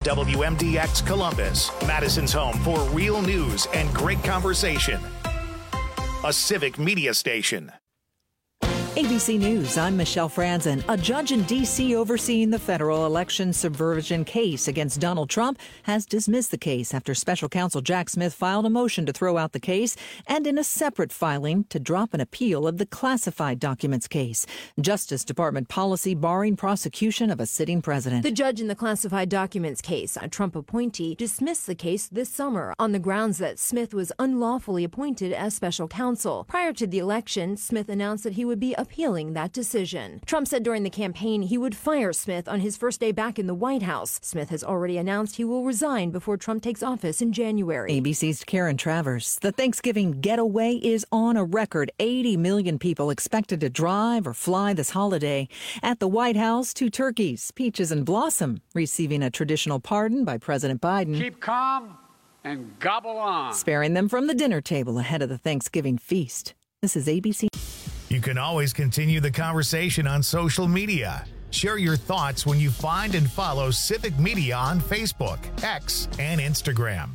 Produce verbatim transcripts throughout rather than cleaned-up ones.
W M D X Columbus, Madison's home for real news and great conversation. A civic media station. A B C News, I'm Michelle Franzen. A judge in D C overseeing the federal election subversion case against Donald Trump has dismissed the case after special counsel Jack Smith filed a motion to throw out the case and in a separate filing to drop an appeal of the classified documents case. Justice Department policy barring prosecution of a sitting president. The judge in the classified documents case, a Trump appointee, dismissed the case this summer on the grounds that Smith was unlawfully appointed as special counsel. Prior to the election, Smith announced that he would be appealing that decision. Trump said during the campaign he would fire Smith on his first day back in the White House. Smith has already announced he will resign before Trump takes office in January. A B C's Karen Travers. The Thanksgiving getaway is on a record. eighty million people expected to drive or fly this holiday. At the White House, two turkeys, Peaches and Blossom, receiving a traditional pardon by President Biden. Keep calm and gobble on. Sparing them from the dinner table ahead of the Thanksgiving feast. This is A B C. You can always continue the conversation on social media. Share your thoughts when you find and follow Civic Media on Facebook, X, and Instagram.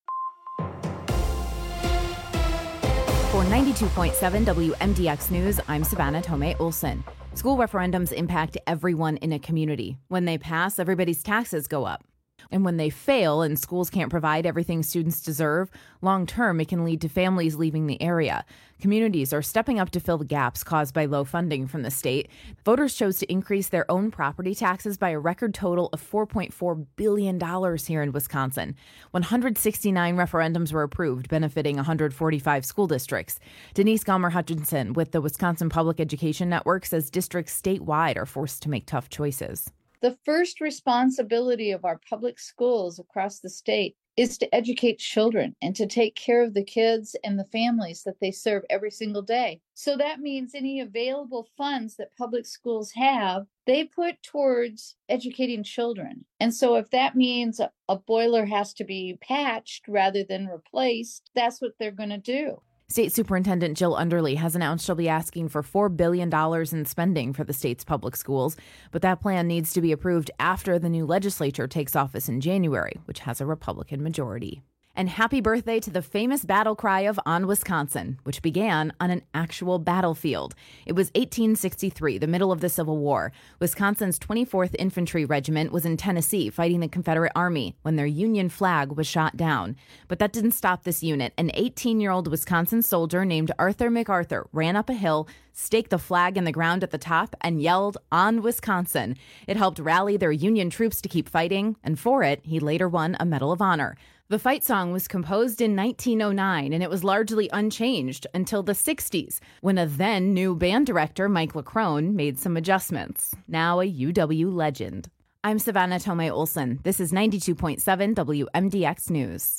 For ninety-two point seven W M D X News, I'm Savannah Tomei Olson. School referendums impact everyone in a community. When they pass, everybody's taxes go up. And when they fail and schools can't provide everything students deserve, long-term it can lead to families leaving the area. Communities are stepping up to fill the gaps caused by low funding from the state. Voters chose to increase their own property taxes by a record total of four point four billion dollars here in Wisconsin. one hundred sixty-nine referendums were approved, benefiting one hundred forty-five school districts. Denise Gomer-Hutchinson with the Wisconsin Public Education Network says districts statewide are forced to make tough choices. The first responsibility of our public schools across the state is to educate children and to take care of the kids and the families that they serve every single day. So that means any available funds that public schools have, they put towards educating children. And so if that means a, a boiler has to be patched rather than replaced, that's what they're going to do. State Superintendent Jill Underly has announced she'll be asking for four billion dollars in spending for the state's public schools, but that plan needs to be approved after the new legislature takes office in January, which has a Republican majority. And happy birthday to the famous battle cry of On Wisconsin, which began on an actual battlefield. It was eighteen sixty-three, the middle of the Civil War. Wisconsin's twenty-fourth Infantry Regiment was in Tennessee fighting the Confederate Army when their Union flag was shot down. But that didn't stop this unit. An eighteen-year-old Wisconsin soldier named Arthur MacArthur ran up a hill, staked the flag in the ground at the top, and yelled, "On Wisconsin." It helped rally their Union troops to keep fighting, and for it, he later won a Medal of Honor. The fight song was composed in nineteen oh nine, and it was largely unchanged until the sixties, when a then-new band director, Mike LaCrone, made some adjustments. Now a U W legend. I'm Savannah Tomei Olson. This is ninety-two point seven W M D X News.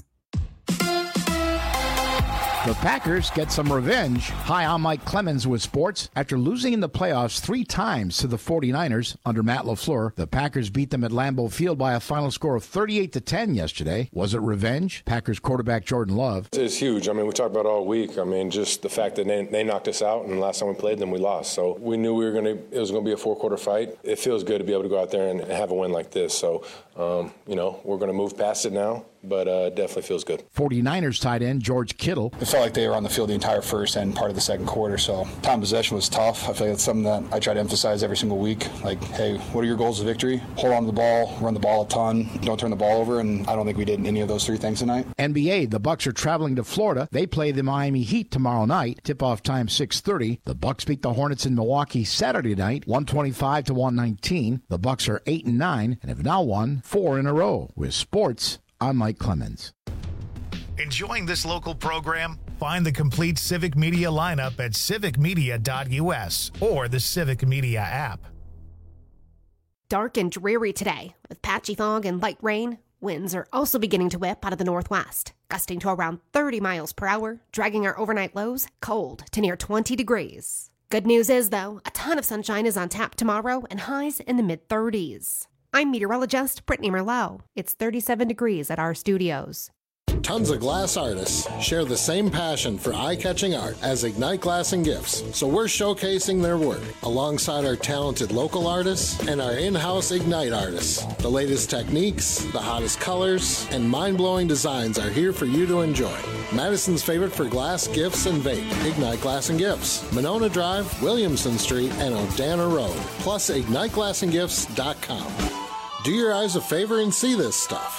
The Packers get some revenge. Hi, I'm Mike Clemens with sports. After losing in the playoffs three times to the forty-niners under Matt LaFleur, the Packers beat them at Lambeau Field by a final score of thirty-eight to ten yesterday. Was it revenge? Packers quarterback Jordan Love. It's huge. I mean, we talked about it all week. I mean, just the fact that they, they knocked us out, and the last time we played them, we lost. So we knew we were going to. It was going to be a four-quarter fight. It feels good to be able to go out there and have a win like this. So, um, you know, we're going to move past it now. But uh, definitely feels good. forty-niners tight end George Kittle. It felt like they were on the field the entire first and part of the second quarter, so time possession was tough. I feel like it's something that I try to emphasize every single week. Like, hey, what are your goals of victory? Hold on to the ball, run the ball a ton, don't turn the ball over, and I don't think we did any of those three things tonight. N B A, the Bucks are traveling to Florida. They play the Miami Heat tomorrow night. Tip-off time six thirty. The Bucks beat the Hornets in Milwaukee Saturday night, one twenty-five to one nineteen. The Bucks are eight and nine and have now won four in a row. With sports, I'm Mike Clemens. Enjoying this local program? Find the complete Civic Media lineup at civic media dot U S or the Civic Media app. Dark and dreary today with patchy fog and light rain. Winds are also beginning to whip out of the northwest, gusting to around thirty miles per hour, dragging our overnight lows cold to near twenty degrees. Good news is, though, a ton of sunshine is on tap tomorrow and highs in the mid-thirties. I'm meteorologist Brittany Merlot. It's thirty-seven degrees at our studios. Tons of glass artists share the same passion for eye-catching art as Ignite Glass and Gifts, so we're showcasing their work alongside our talented local artists and our in-house Ignite artists. The latest techniques, the hottest colors, and mind-blowing designs are here for you to enjoy. Madison's favorite for glass, gifts, and vape, Ignite Glass and Gifts, Monona Drive, Williamson Street, and Odana Road, plus ignite glass and gifts dot com. Do your eyes a favor and see this stuff.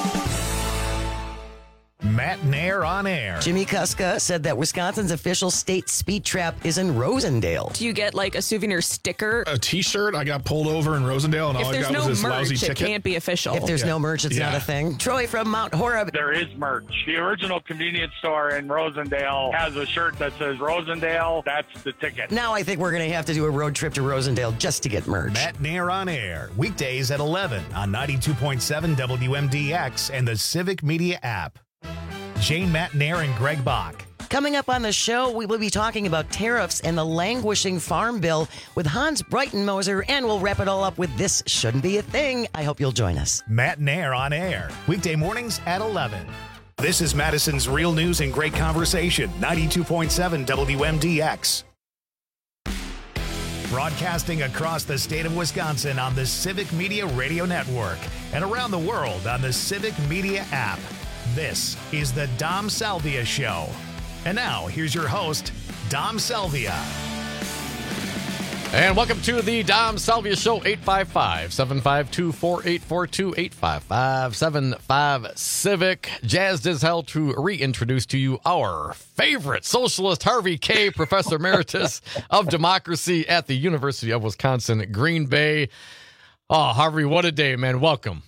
Matt Nair on air. Jimmy Kuska said that Wisconsin's official state speed trap is in Rosendale. Do you get like a souvenir sticker? A t-shirt. I got pulled over in Rosendale and if all I got no was this merch, lousy it ticket. It can't be official. If there's yeah. no merch, it's yeah. not a thing. Troy from Mount Horeb. There is merch. The original convenience store in Rosendale has a shirt that says Rosendale. That's the ticket. Now I think we're going to have to do a road trip to Rosendale just to get merch. Matt Nair on air. Weekdays at eleven on ninety-two point seven W M D X and the Civic Media app. Jane Matt Nair and Greg Bach. Coming up on the show, we will be talking about tariffs and the languishing farm bill with Hans Breitenmoser, and we'll wrap it all up with This Shouldn't Be a Thing. I hope you'll join us. Matt Nair on air. Weekday mornings at eleven. This is Madison's Real News and Great Conversation, ninety-two point seven W M D X. Broadcasting across the state of Wisconsin on the Civic Media Radio Network and around the world on the Civic Media app. This is the Dom Salvia Show. And now, here's your host, Dom Salvia. And welcome to the Dom Salvia Show, eight five five, seven five two, four eight four two, eight five five, seven five, Civic. Jazzed as hell to reintroduce to you our favorite socialist, Harvey Kaye, Professor Emeritus of Democracy at the University of Wisconsin, Green Bay. Oh, Harvey, what a day, man. Welcome.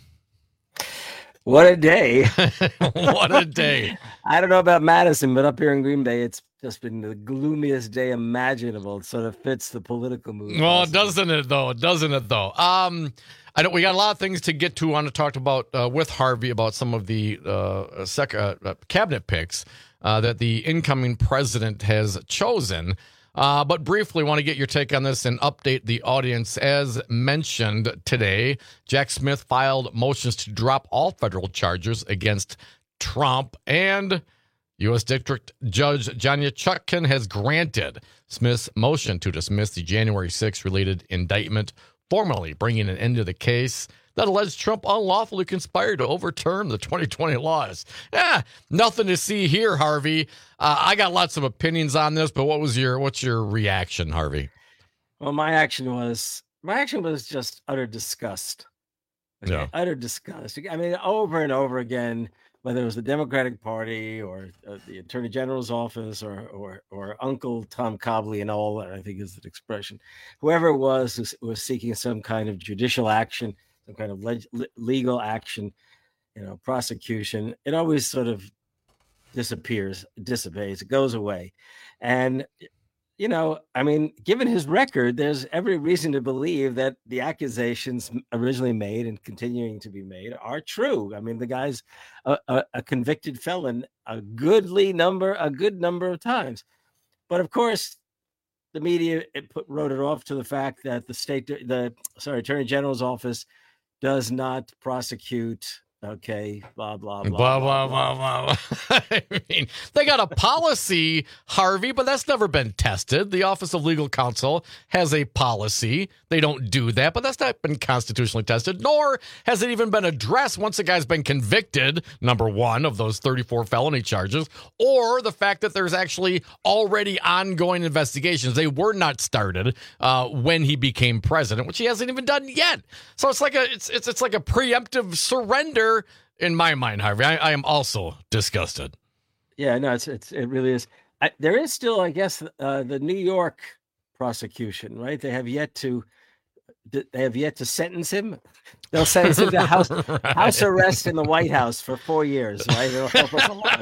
What a day. What a day. I don't know about Madison, but up here in Green Bay, it's just been the gloomiest day imaginable. It sort of fits the political mood. Well, doesn't it, though? Doesn't it, though? Um, I know we got a lot of things to get to. I want to talk about uh, with Harvey about some of the uh, sec- uh, cabinet picks uh, that the incoming president has chosen. Uh, but briefly, want to get your take on this and update the audience. As mentioned today, Jack Smith filed motions to drop all federal charges against Trump, and U S District Judge Janya Chutkan has granted Smith's motion to dismiss the January sixth related indictment, formally bringing an end to the case that alleged Trump unlawfully conspired to overturn the twenty twenty laws. Yeah, nothing to see here, Harvey. Uh, I got lots of opinions on this, but what was your what's your reaction, Harvey? Well, my action was my action was just utter disgust. Okay? Yeah. Utter disgust. I mean, over and over again, whether it was the Democratic Party or uh, the Attorney General's office or or or Uncle Tom Cobley and all, I think is the expression, whoever it was who was seeking some kind of judicial action, some kind of leg- legal action, you know, prosecution, it always sort of disappears, dissipates, it goes away. And, you know, I mean, given his record, there's every reason to believe that the accusations originally made and continuing to be made are true. I mean, the guy's a, a, a convicted felon a goodly number, a good number of times. But of course, the media it put, wrote it off to the fact that the state, the sorry, Attorney General's office does not prosecute. Okay, blah, blah, blah. Blah, blah, blah, blah, blah. I mean, they got a policy, Harvey, but that's never been tested. The Office of Legal Counsel has a policy. They don't do that, but that's not been constitutionally tested, nor has it even been addressed once a guy's been convicted, number one, of those thirty-four felony charges, or the fact that there's actually already ongoing investigations. They were not started uh, when he became president, which he hasn't even done yet. So it's like a it's it's it's like a preemptive surrender. In my mind, Harvey, I, I am also disgusted. Yeah, no, it's it's it really is. I, there is still, I guess, uh, the New York prosecution, right? They have yet to they have yet to sentence him. They'll sentence him to house right. house arrest in the White House for four years, right? It'll help us a lot.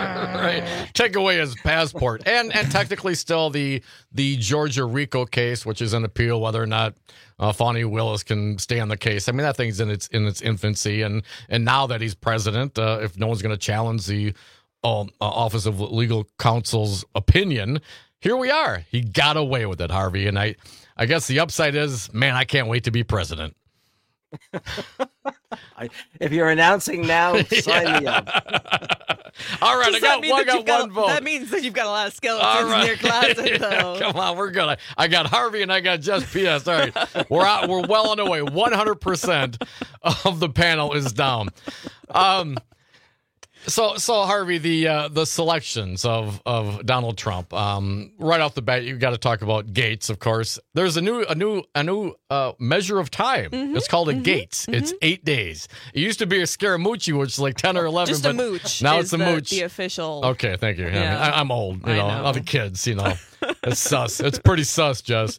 Right. Take away his passport, and and technically still the the Georgia RICO case, which is an appeal, whether or not Uh, Fani Willis can stay on the case. I mean, that thing's in its in its infancy, and and now that he's president, uh, if no one's going to challenge the uh, Office of Legal Counsel's opinion, here we are. He got away with it, Harvey, and I, I guess the upside is, man, I can't wait to be president. I, if you're announcing now, sign yeah. me up. All right, Does I got, that one, I that got you've got- one vote. That means that you've got a lot of All skeletons right. in your closet, though. Come on, we're good. I, I got Harvey and I got Jess P S. All right, we're out. We're well on the way. one hundred percent of the panel is down. Um. So, so Harvey, the uh, the selections of, of Donald Trump. Um, right off the bat, you got to talk about Gates, of course. There's a new a new a new uh, measure of time. Mm-hmm, It's called a mm-hmm, Gates. mm-hmm. It's eight days. It used to be a Scaramucci, which is like ten or eleven. Just but a mooch. Now is it's a the, mooch. The official. Okay, thank you. Yeah, Yeah. I mean, I, I'm old. You I know, know. all the kids. You know, it's sus. It's pretty sus, Jess.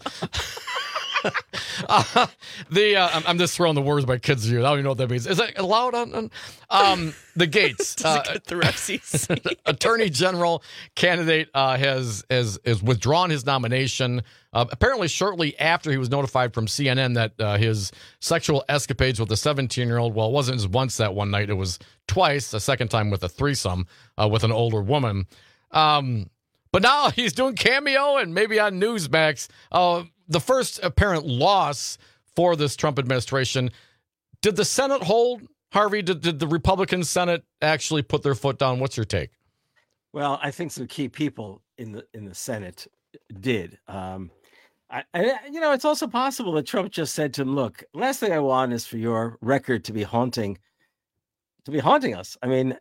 uh, the uh, I'm, I'm just throwing the words by kids here. I don't even know what that means. Is that allowed on, on um, the Gates? uh, through F C C. Attorney General candidate uh, has has has withdrawn his nomination. Uh, apparently, shortly after he was notified from C N N that uh, his sexual escapades with a seventeen-year-old. Well, it wasn't just once that one night; it was twice. A second time with a threesome uh, with an older woman. Um, but now he's doing cameo and maybe on Newsmax. Uh, the first apparent loss for this Trump administration. Did the Senate hold, Harvey? Did, did the Republican Senate actually put their foot down? What's your take? Well, I think some key people in the in the Senate did. Um, I, I, you know, it's also possible that Trump just said to him, "Look, last thing I want is for your record to be haunting, to be haunting us." I mean,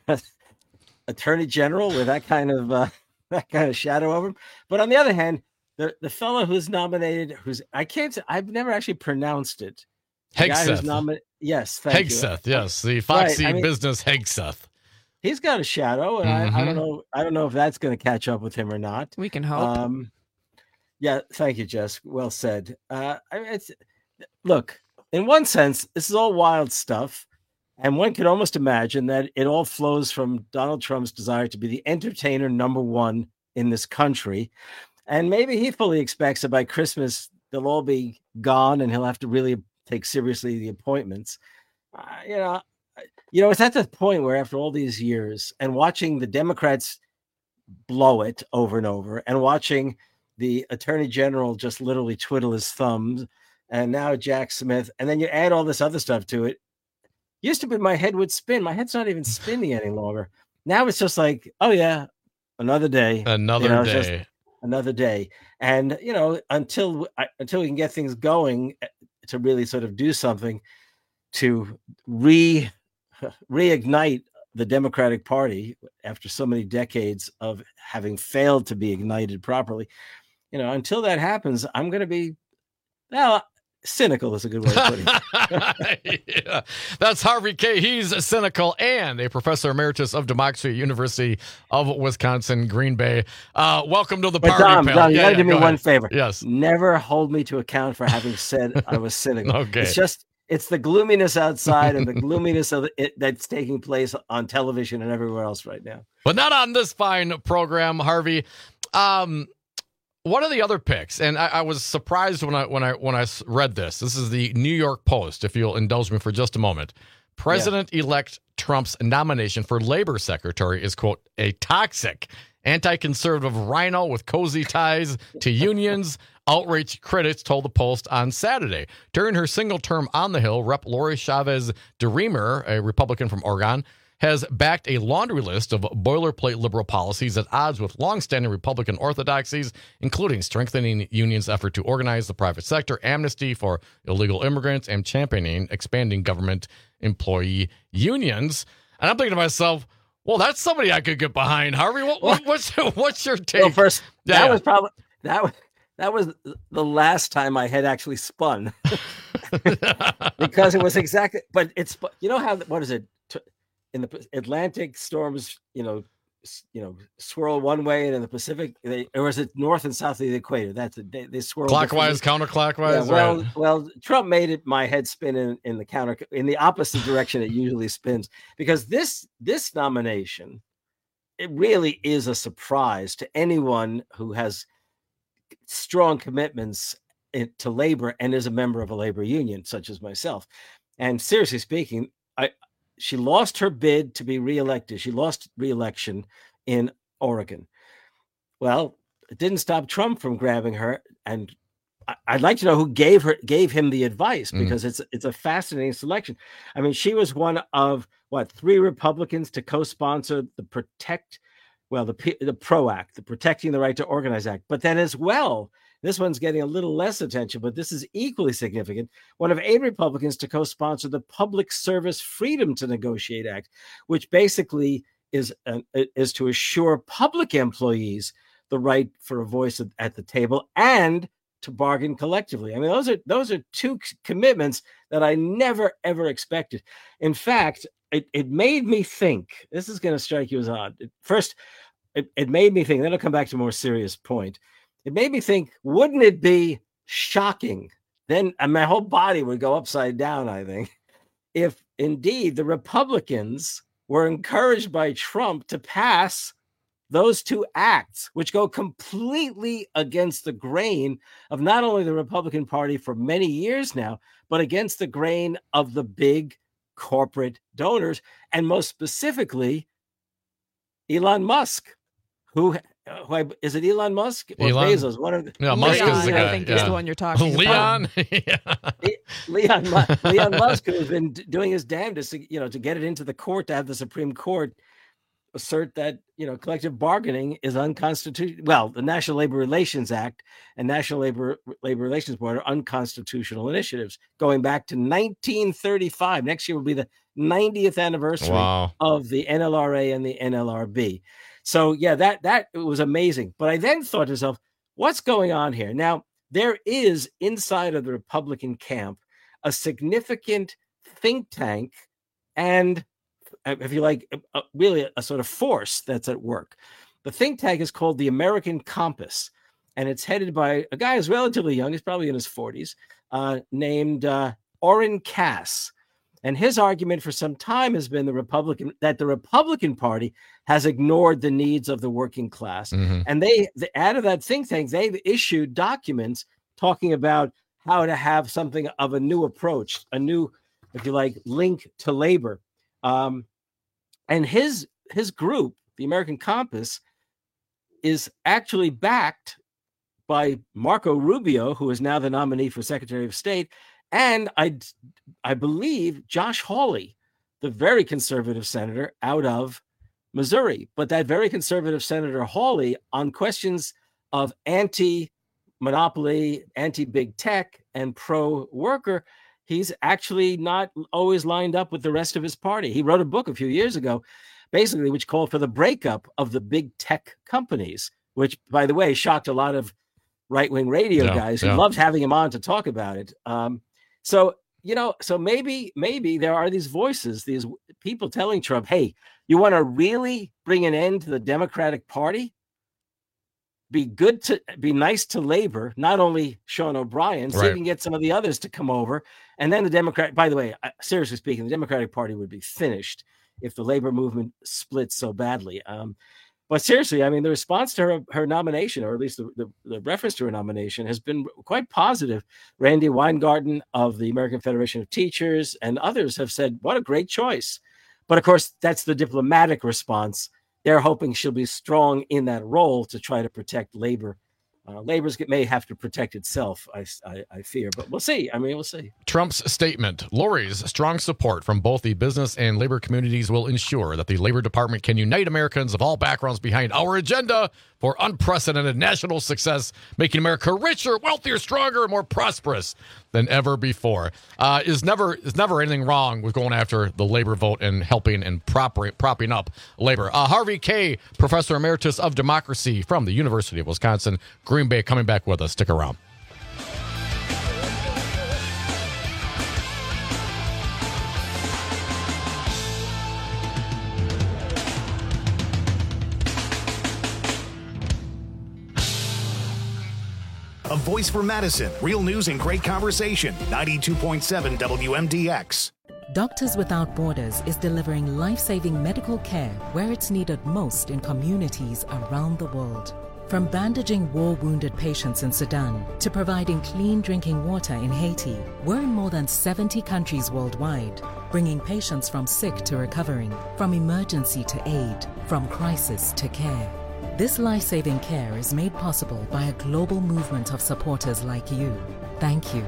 Attorney General with that kind of uh, that kind of shadow over him. But on the other hand, the the fellow who's nominated, who's I can't, I've never actually pronounced it. The guy who's Hegseth. nomi- yes, thank you. Hegseth, yes, the Foxy Right, I mean- business Hegseth. He's got a shadow, and I, I Mhm. don't know. I don't know if that's going to catch up with him or not. We can hope. Um, yeah, thank you, Jess. Well said. Uh, I mean, it's look. In one sense, this is all wild stuff, and one could almost imagine that it all flows from Donald Trump's desire to be the entertainer number one in this country, and maybe he fully expects that by Christmas they'll all be gone, and he'll have to really take seriously the appointments. Uh, you know. You know, it's at the point where after all these years and watching the Democrats blow it over and over and watching the Attorney General just literally twiddle his thumbs and now Jack Smith, and then you add all this other stuff to it. Used to be my head would spin. My head's not even spinning any longer. Now it's just like, oh yeah, another day. Another You know, it's just day. another day. And, you know, until I- until we can get things going uh, to really sort of do something to re reignite the Democratic Party after so many decades of having failed to be ignited properly. You know, until that happens, I'm going to be, well, cynical is a good way of putting it. Yeah. That's Harvey K. He's cynical and a professor emeritus of democracy at University of Wisconsin, Green Bay. Uh, welcome to the But party, Dom, pal. Dom, you Yeah, got to yeah, do me go one ahead. favor. Yes. Never hold me to account for having said I was cynical. Okay. It's just, it's the gloominess outside and the gloominess of it that's taking place on television and everywhere else right now. But not on this fine program, Harvey. Um, one of the other picks, and I, I was surprised when I when I when I s- read this. This is the New York Post. If you'll indulge me for just a moment, President-elect Trump's nomination for labor secretary is, quote, a toxic anti-conservative rhino with cozy ties to unions. Outraged critics told the Post on Saturday. During her single term on the Hill, Rep Lori Chavez DeRemer, a Republican from Oregon, has backed a laundry list of boilerplate liberal policies at odds with longstanding Republican orthodoxies, including strengthening unions' effort to organize the private sector, amnesty for illegal immigrants, and championing expanding government employee unions. And I'm thinking to myself, well, that's somebody I could get behind, Harvey. What, what, what's what's your take? Well, first, Yeah. that was probably that was that was the last time I had actually spun because it was exactly. But it's you know how what is it in the Atlantic storms? You know, s- you know, swirl one way, and in the Pacific, they, or is it north and south of the equator? That's it. They, they swirl Clockwise, differently. counterclockwise. Yeah, well, right. well, Trump made it my head spin in, in the counter in the opposite direction it usually spins because this this nomination, it really is a surprise to anyone who has strong commitments in, to labor and is a member of a labor union, such as myself. And seriously speaking, I she lost her bid to be reelected. She lost reelection in Oregon. Well, it didn't stop Trump from grabbing her and I'd like to know who gave her gave him the advice, because Mm. it's it's a fascinating selection. I mean, she was one of what three Republicans to co-sponsor the Protect, well, the P- the PRO Act, the Protecting the Right to Organize Act. But then as well, this one's getting a little less attention, but this is equally significant. One of eight Republicans to co-sponsor the Public Service Freedom to Negotiate Act, which basically is uh, is to assure public employees the right for a voice at, at the table and to bargain collectively. I mean, those are those are two c- commitments that I never ever expected. In fact, it, it made me think. This is going to strike you as odd. It- First, it, it made me think. Then I'll come back to a more serious point. It made me think, wouldn't it be shocking? Then and my whole body would go upside down, I think, if indeed the Republicans were encouraged by Trump to pass those two acts, which go completely against the grain of not only the Republican Party for many years now, but against the grain of the big corporate donors, and most specifically, Elon Musk, who, who I, is it Elon Musk or Elon? Bezos? One of the, Yeah, Musk Leon, is the guy. I think yeah. is the one you're talking Leon. about. Leon, Mu- Leon Musk, who has been d- doing his damnedest, to, you know, to get it into the court, to have the Supreme Court assert that, you know, collective bargaining is unconstitutional. Well, the National Labor Relations Act and National Labor Labor Relations Board are unconstitutional initiatives going back to nineteen thirty-five. Next year will be the ninetieth anniversary Wow. of the N L R A and the N L R B. So yeah, that that was amazing. But I then thought to myself, what's going on here? Now, there is inside of the Republican camp a significant think tank and, if you like, a, really a, a sort of force that's at work. The think tank is called the American Compass, and it's headed by a guy who's relatively young. He's probably in his forties, uh, named uh, Orrin Cass. And his argument for some time has been the Republican that the Republican Party has ignored the needs of the working class. Mhm. And they, the, out of that think tank, they've issued documents talking about how to have something of a new approach, a new, if you like, link to labor. Um, and his his group, the American Compass, is actually backed by Marco Rubio, who is now the nominee for Secretary of State, and I, I believe Josh Hawley, the very conservative senator out of Missouri. But that very conservative Senator Hawley, on questions of anti-monopoly, anti-big tech, and pro-worker, he's actually not always lined up with the rest of his party. He wrote a book a few years ago, basically, which called for the breakup of the big tech companies, which, by the way, shocked a lot of right-wing radio Yeah, guys who yeah. loved having him on to talk about it. Um, so, you know, so maybe, maybe there are these voices, these people telling Trump, hey, you want to really bring an end to the Democratic Party? Be good to be nice to labor, not only Sean O'Brien, see if Right. you can get some of the others to come over. And then the Democrat, by the way, I- seriously speaking, the Democratic Party would be finished if the labor movement splits so badly. Um, but seriously, I mean, the response to her, her nomination, or at least the, the, the reference to her nomination, has been quite positive. Randy Weingarten of the American Federation of Teachers and others have said, what a great choice. But of course, that's the diplomatic response. They're hoping she'll be strong in that role to try to protect labor. Uh, Labor's may have to protect itself, I, I, I fear, but we'll see. I mean, we'll see. Trump's statement. Lori's strong support from both the business and labor communities will ensure that the Labor Department can unite Americans of all backgrounds behind our agenda for unprecedented national success, making America richer, wealthier, stronger, and more prosperous than ever before. Uh, is never is never anything wrong with going after the labor vote and helping and proper, propping up labor. Uh, Harvey Kaye, Professor Emeritus of Democracy from the University of Wisconsin, Green Bay, coming back with us. Stick around. A voice for Madison. Real news and great conversation. ninety-two point seven W M D X. Doctors Without Borders is delivering life-saving medical care where it's needed most in communities around the world. From bandaging war-wounded patients in Sudan to providing clean drinking water in Haiti, we're in more than seventy countries worldwide, bringing patients from sick to recovering, from emergency to aid, from crisis to care. This life-saving care is made possible by a global movement of supporters like you. Thank you.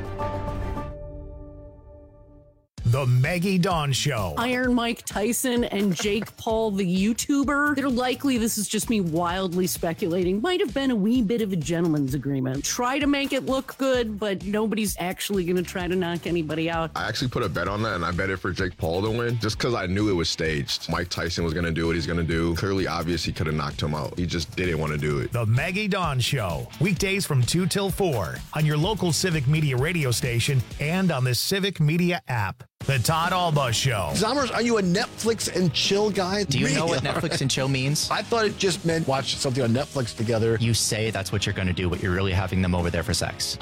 The Maggie Dawn Show. Iron Mike Tyson and Jake Paul, the YouTuber. They're likely, this is just me wildly speculating, might have been a wee bit of a gentleman's agreement. Try to make it look good, but nobody's actually going to try to knock anybody out. I actually put a bet on that, and I bet it for Jake Paul to win, just because I knew it was staged. Mike Tyson was going to do what he's going to do. Clearly obvious he could have knocked him out. He just didn't want to do it. The Maggie Dawn Show. Weekdays from two till four on your local Civic Media radio station and on the Civic Media app. The Todd Alba Show. Zommers, are you a Netflix and chill guy? Do you Me? know what Netflix and chill means? I thought it just meant watch something on Netflix together. You say that's what you're going to do, but you're really having them over there for sex.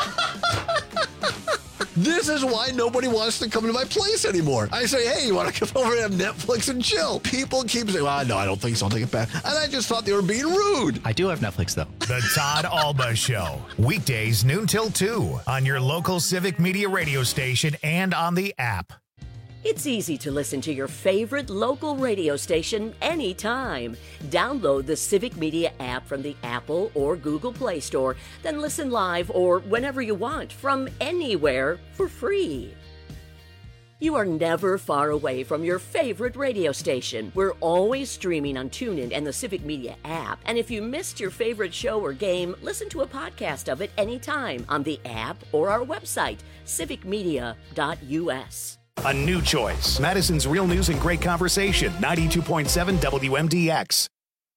This is why nobody wants to come to my place anymore. I say, hey, you want to come over and have Netflix and chill? People keep saying, well, no, I don't think so. I'll take it back. And I just thought they were being rude. I do have Netflix, though. The Todd Alba Show. Weekdays noon till two on your local Civic Media radio station and on the app. It's easy to listen to your favorite local radio station anytime. Download the Civic Media app from the Apple or Google Play Store, then listen live or whenever you want from anywhere for free. You are never far away from your favorite radio station. We're always streaming on TuneIn and the Civic Media app. And if you missed your favorite show or game, listen to a podcast of it anytime on the app or our website, civic media dot u s. A new choice. Madison's Real News and Great Conversation. ninety-two point seven W M D X.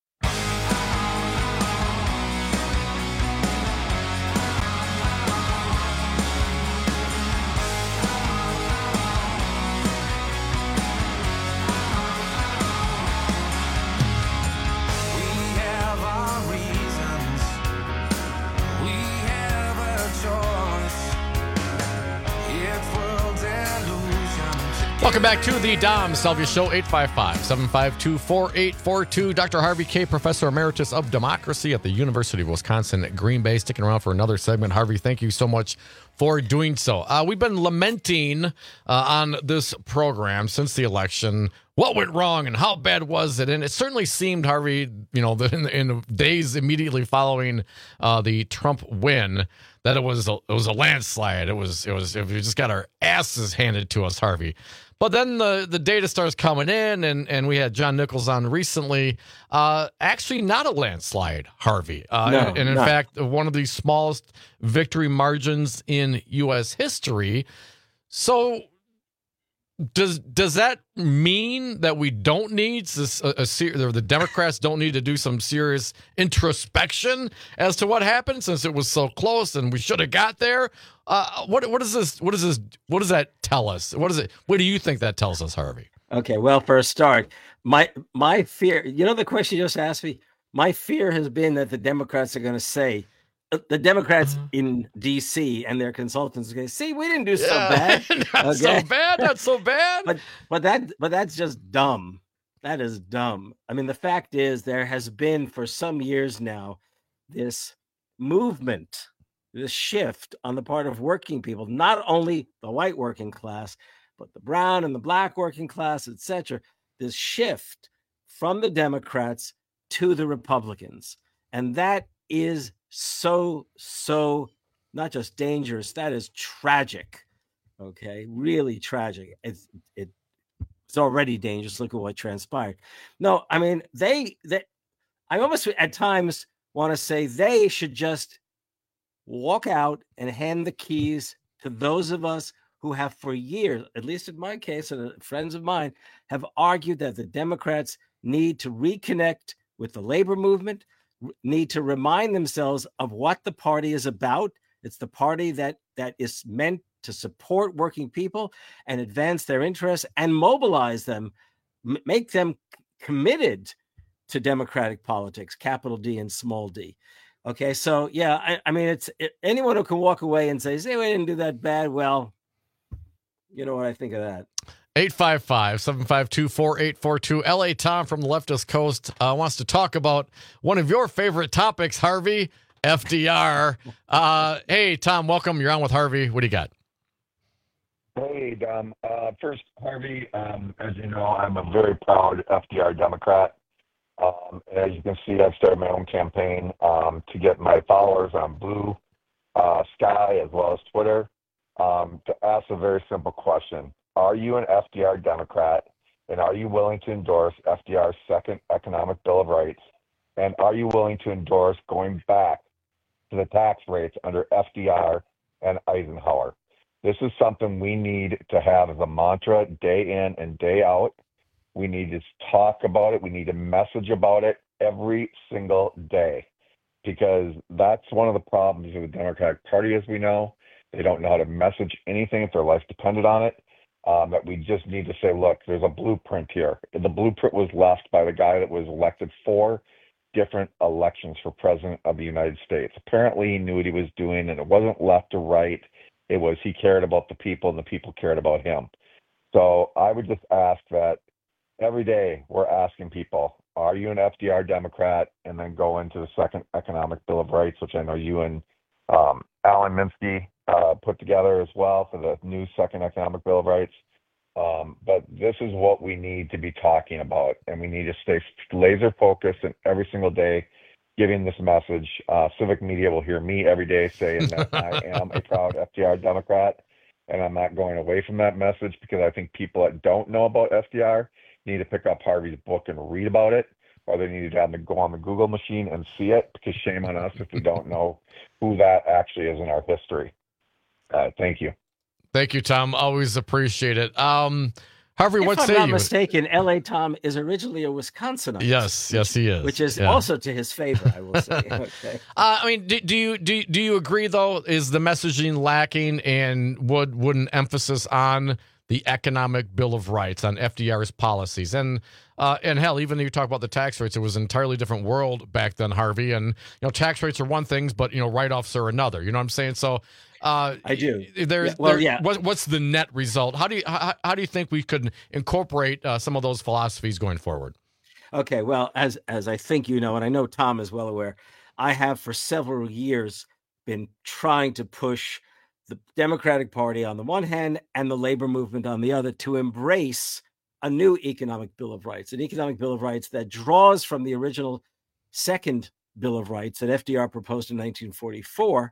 Welcome back to the Dom Salvia Show, eight five five, seven five two, four eight four two. Doctor Harvey K., Professor Emeritus of Democracy at the University of Wisconsin at Green Bay, sticking around for another segment. Harvey, thank you so much for doing so. Uh, we've been lamenting uh, on this program since the election what went wrong and how bad was it. And it certainly seemed, Harvey, you know, that in, in the days immediately following uh, the Trump win, that it was a, it was a landslide. It was it was we just got our asses handed to us, Harvey. But then the, the data starts coming in, and, and we had John Nichols on recently. Uh, actually, not a landslide, Harvey. Uh, no, and in not. fact, one of the smallest victory margins in U S history. So does does that mean that we don't need this, a, a ser- the Democrats don't need to do some serious introspection as to what happened, since it was so close and we should have got there? Uh, what what is this? What is this? What does that tell us? What is it? What do you think that tells us, Harvey? Okay, well, for a start, my my fear. You know the question you just asked me. My fear has been that the Democrats are going to say, the Democrats uh-huh. in D C and their consultants are going to see, we didn't do so yeah. bad, not okay? so bad, not so bad. but but that but that's just dumb. That is dumb. I mean, the fact is, there has been for some years now this movement, this shift on the part of working people, not only the white working class, but the brown and the black working class, et cetera. This shift from the Democrats to the Republicans, and that is so so not just dangerous, that is tragic. Okay, really tragic. It's it, it's already dangerous. Look at what transpired. No, I mean they they I almost at times want to say they should just walk out and hand the keys to those of us who have for years, at least in my case and friends of mine, have argued that the Democrats need to reconnect with the labor movement, need to remind themselves of what the party is about. It's the party that that is meant to support working people and advance their interests and mobilize them, m- make them committed to democratic politics, capital D and small d. Okay, so yeah, I, I mean, it's it, anyone who can walk away and say, "Say we didn't do that bad." Well, you know what I think of that. eight five five, seven five two, four eight four two. L A Tom from the leftist coast uh, wants to talk about one of your favorite topics, Harvey, F D R. Uh, hey, Tom, welcome. You're on with Harvey. What do you got? Hey, Dom. Uh, first, Harvey, um, as you know, I'm a very proud F D R Democrat. Um, as you can see, I've started my own campaign um, to get my followers on Blue uh, Sky as well as Twitter um, to ask a very simple question. Are you an F D R Democrat, and are you willing to endorse F D R's second economic Bill of Rights? And are you willing to endorse going back to the tax rates under F D R and Eisenhower? This is something we need to have as a mantra day in and day out. We need to talk about it. We need to message about it every single day, because that's one of the problems with the Democratic Party, as we know. They don't know how to message anything if their life depended on it. Um, that we just need to say, look, there's a blueprint here. The blueprint was left by the guy that was elected four different elections for president of the United States. Apparently he knew what he was doing, and it wasn't left or right. It was he cared about the people, and the people cared about him. So I would just ask that every day we're asking people, are you an F D R Democrat? And then go into the second economic Bill of Rights, which I know you and um, Alan Minsky uh, put together as well for the new second economic Bill of Rights. Um, but this is what we need to be talking about, and we need to stay laser focused and every single day giving this message. Uh, Civic Media will hear me every day saying that I am a proud F D R Democrat, and I'm not going away from that message, because I think people that don't know about F D R need to pick up Harvey's book and read about it, or they need to have to go on the Google machine and see it, because shame on us if we don't know who that actually is in our history. Uh, thank you. Thank you, Tom. Always appreciate it. Um, Harvey, if what I'm say not you? mistaken, L A Tom is originally a Wisconsinite. Yes, yes, he is. Which is Yeah. also to his favor, I will say. Okay. Uh, I mean, do, do you do do you agree though? Is the messaging lacking, and would would an emphasis on the economic Bill of Rights, on F D R's policies, and uh, and hell, even though you talk about the tax rates, it was an entirely different world back then, Harvey. And you know, tax rates are one thing, but you know, write-offs are another. You know what I'm saying? So. Uh, I do. There's, Yeah, well, there, yeah. What, what's the net result? How do you how, how do you think we could incorporate uh, some of those philosophies going forward? Okay, well, as as I think you know, and I know Tom is well aware, I have for several years been trying to push the Democratic Party on the one hand and the labor movement on the other to embrace a new economic Bill of Rights, an economic Bill of Rights that draws from the original second Bill of Rights that F D R proposed in nineteen forty-four,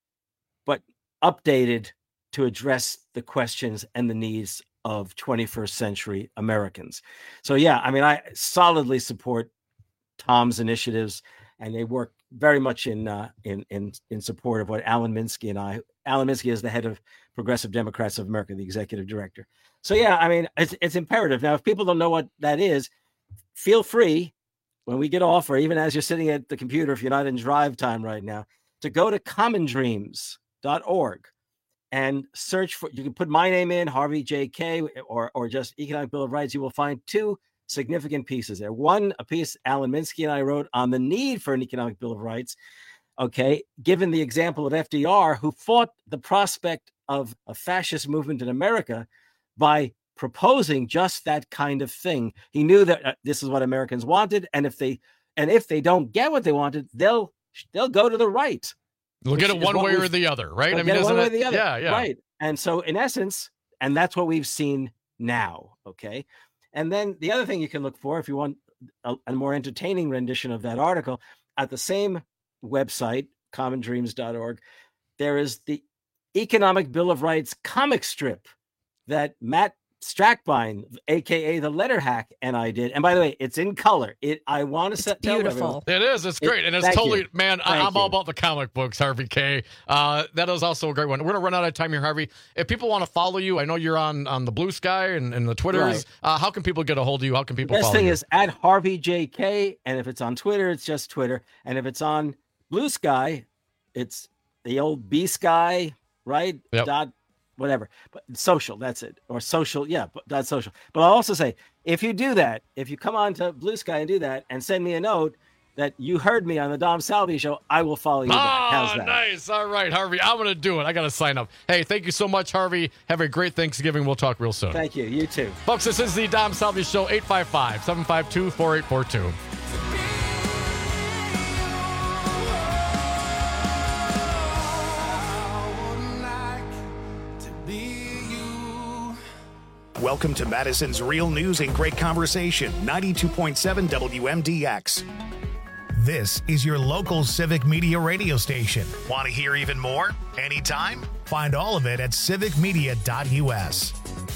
but updated to address the questions and the needs of twenty-first century Americans. So, yeah, I mean, I solidly support Tom's initiatives, and they work very much in uh, in in in support of what Alan Minsky and I. Alan Minsky is the head of Progressive Democrats of America, the executive director. So, yeah, I mean, it's it's imperative. Now, if people don't know what that is, feel free when we get off, or even as you're sitting at the computer, if you're not in drive time right now, to go to common dreams dot org and search for, you can put my name in, Harvey J K, or or just Economic Bill of Rights. You will find two significant pieces there. One, a piece Alan Minsky and I wrote on the need for an Economic Bill of Rights, okay, given the example of F D R, who fought the prospect of a fascist movement in America by proposing just that kind of thing. He knew that uh, this is what Americans wanted, and if they and if they don't get what they wanted, they'll they'll go to the right. We'll get it one way or the other, right? I mean, one way or it, the other. Yeah, yeah. Right. And so, in essence, and that's what we've seen now. Okay. And then the other thing you can look for, if you want a, a more entertaining rendition of that article, at the same website, common dreams dot org, there is the Economic Bill of Rights comic strip that Matt Strackbine, aka the Letter Hack, and I did. And by the way, it's in color. It I want to set beautiful. It is. It's great, It- and it's thank totally you. man. I, Thank I'm all you. about the comic books, Harvey K. Uh, that is also a great one. We're gonna run out of time here, Harvey. If people want to follow you, I know you're on on the Blue Sky and, and the Twitters. Right. Uh, how can people get a hold of you? How can people Best follow thing you? is at Harvey J K, and if it's on Twitter, it's just Twitter, and if it's on Blue Sky, it's the old B Sky, right? Yep. Dot whatever, but social. That's it, or social. Yeah, but dot social. But I'll also say, if you do that, if you come on to Blue Sky and do that, and send me a note that you heard me on the Dom Salvi show, I will follow you back. How's Oh, that? nice. All right, Harvey. I'm going to do it. I got to sign up. Hey, thank you so much, Harvey. Have a great Thanksgiving. We'll talk real soon. Thank you. You too. Folks, this is the Dom Salvi Show, eight five five, seven five two, four eight four two. Welcome to Madison's Real News and Great Conversation, ninety-two point seven W M D X. This is your local civic media radio station. Want to hear even more? Anytime? Find all of it at civic media dot U S.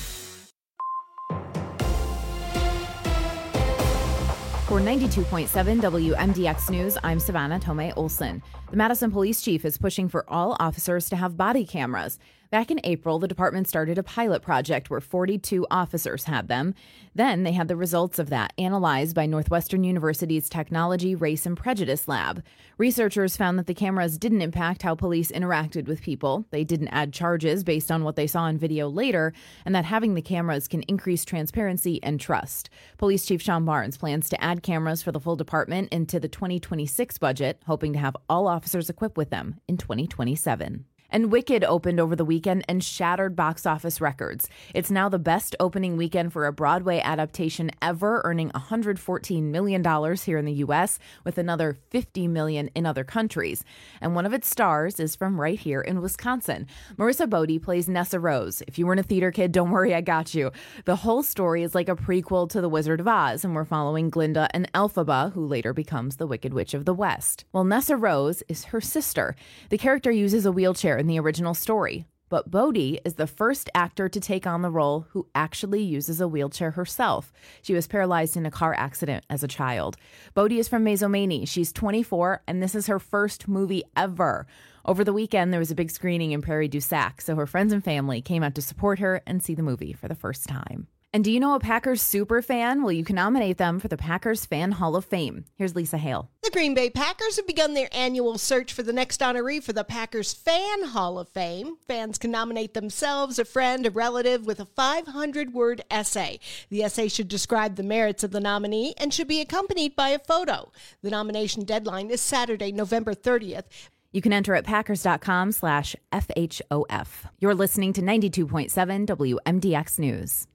For ninety-two point seven W M D X News, I'm Savannah Tomei Olson. The Madison Police Chief is pushing for all officers to have body cameras. Back in April, the department started a pilot project where forty-two officers had them. Then they had the results of that analyzed by Northwestern University's Technology, Race, and Prejudice Lab. Researchers found that the cameras didn't impact how police interacted with people. They didn't add charges based on what they saw in video later, and that having the cameras can increase transparency and trust. Police Chief Sean Barnes plans to add cameras for the full department into the twenty twenty-six budget, hoping to have all officers equipped with them in twenty twenty-seven. And Wicked opened over the weekend and shattered box office records. It's now the best opening weekend for a Broadway adaptation ever, earning one hundred fourteen million dollars here in the U S, with another fifty million dollars in other countries. And one of its stars is from right here in Wisconsin. Marissa Bodie plays Nessa Rose. If you weren't a theater kid, don't worry, I got you. The whole story is like a prequel to The Wizard of Oz, and we're following Glinda and Elphaba, who later becomes the Wicked Witch of the West. Well, Nessa Rose is her sister. The character uses a wheelchair in the original story, but Bodie is the first actor to take on the role who actually uses a wheelchair herself. She was paralyzed in a car accident as a child. Bodie is from Mazomanie. She's twenty-four, and this is her first movie ever. Over the weekend, there was a big screening in Prairie du Sac, so her friends and family came out to support her and see the movie for the first time. And do you know a Packers super fan? Well, you can nominate them for the Packers Fan Hall of Fame. Here's Lisa Hale. The Green Bay Packers have begun their annual search for the next honoree for the Packers Fan Hall of Fame. Fans can nominate themselves, a friend, a relative with a five hundred word essay. The essay should describe the merits of the nominee and should be accompanied by a photo. The nomination deadline is Saturday, November thirtieth. You can enter at packers.com slash FHOF. You're listening to ninety-two point seven W M D X News.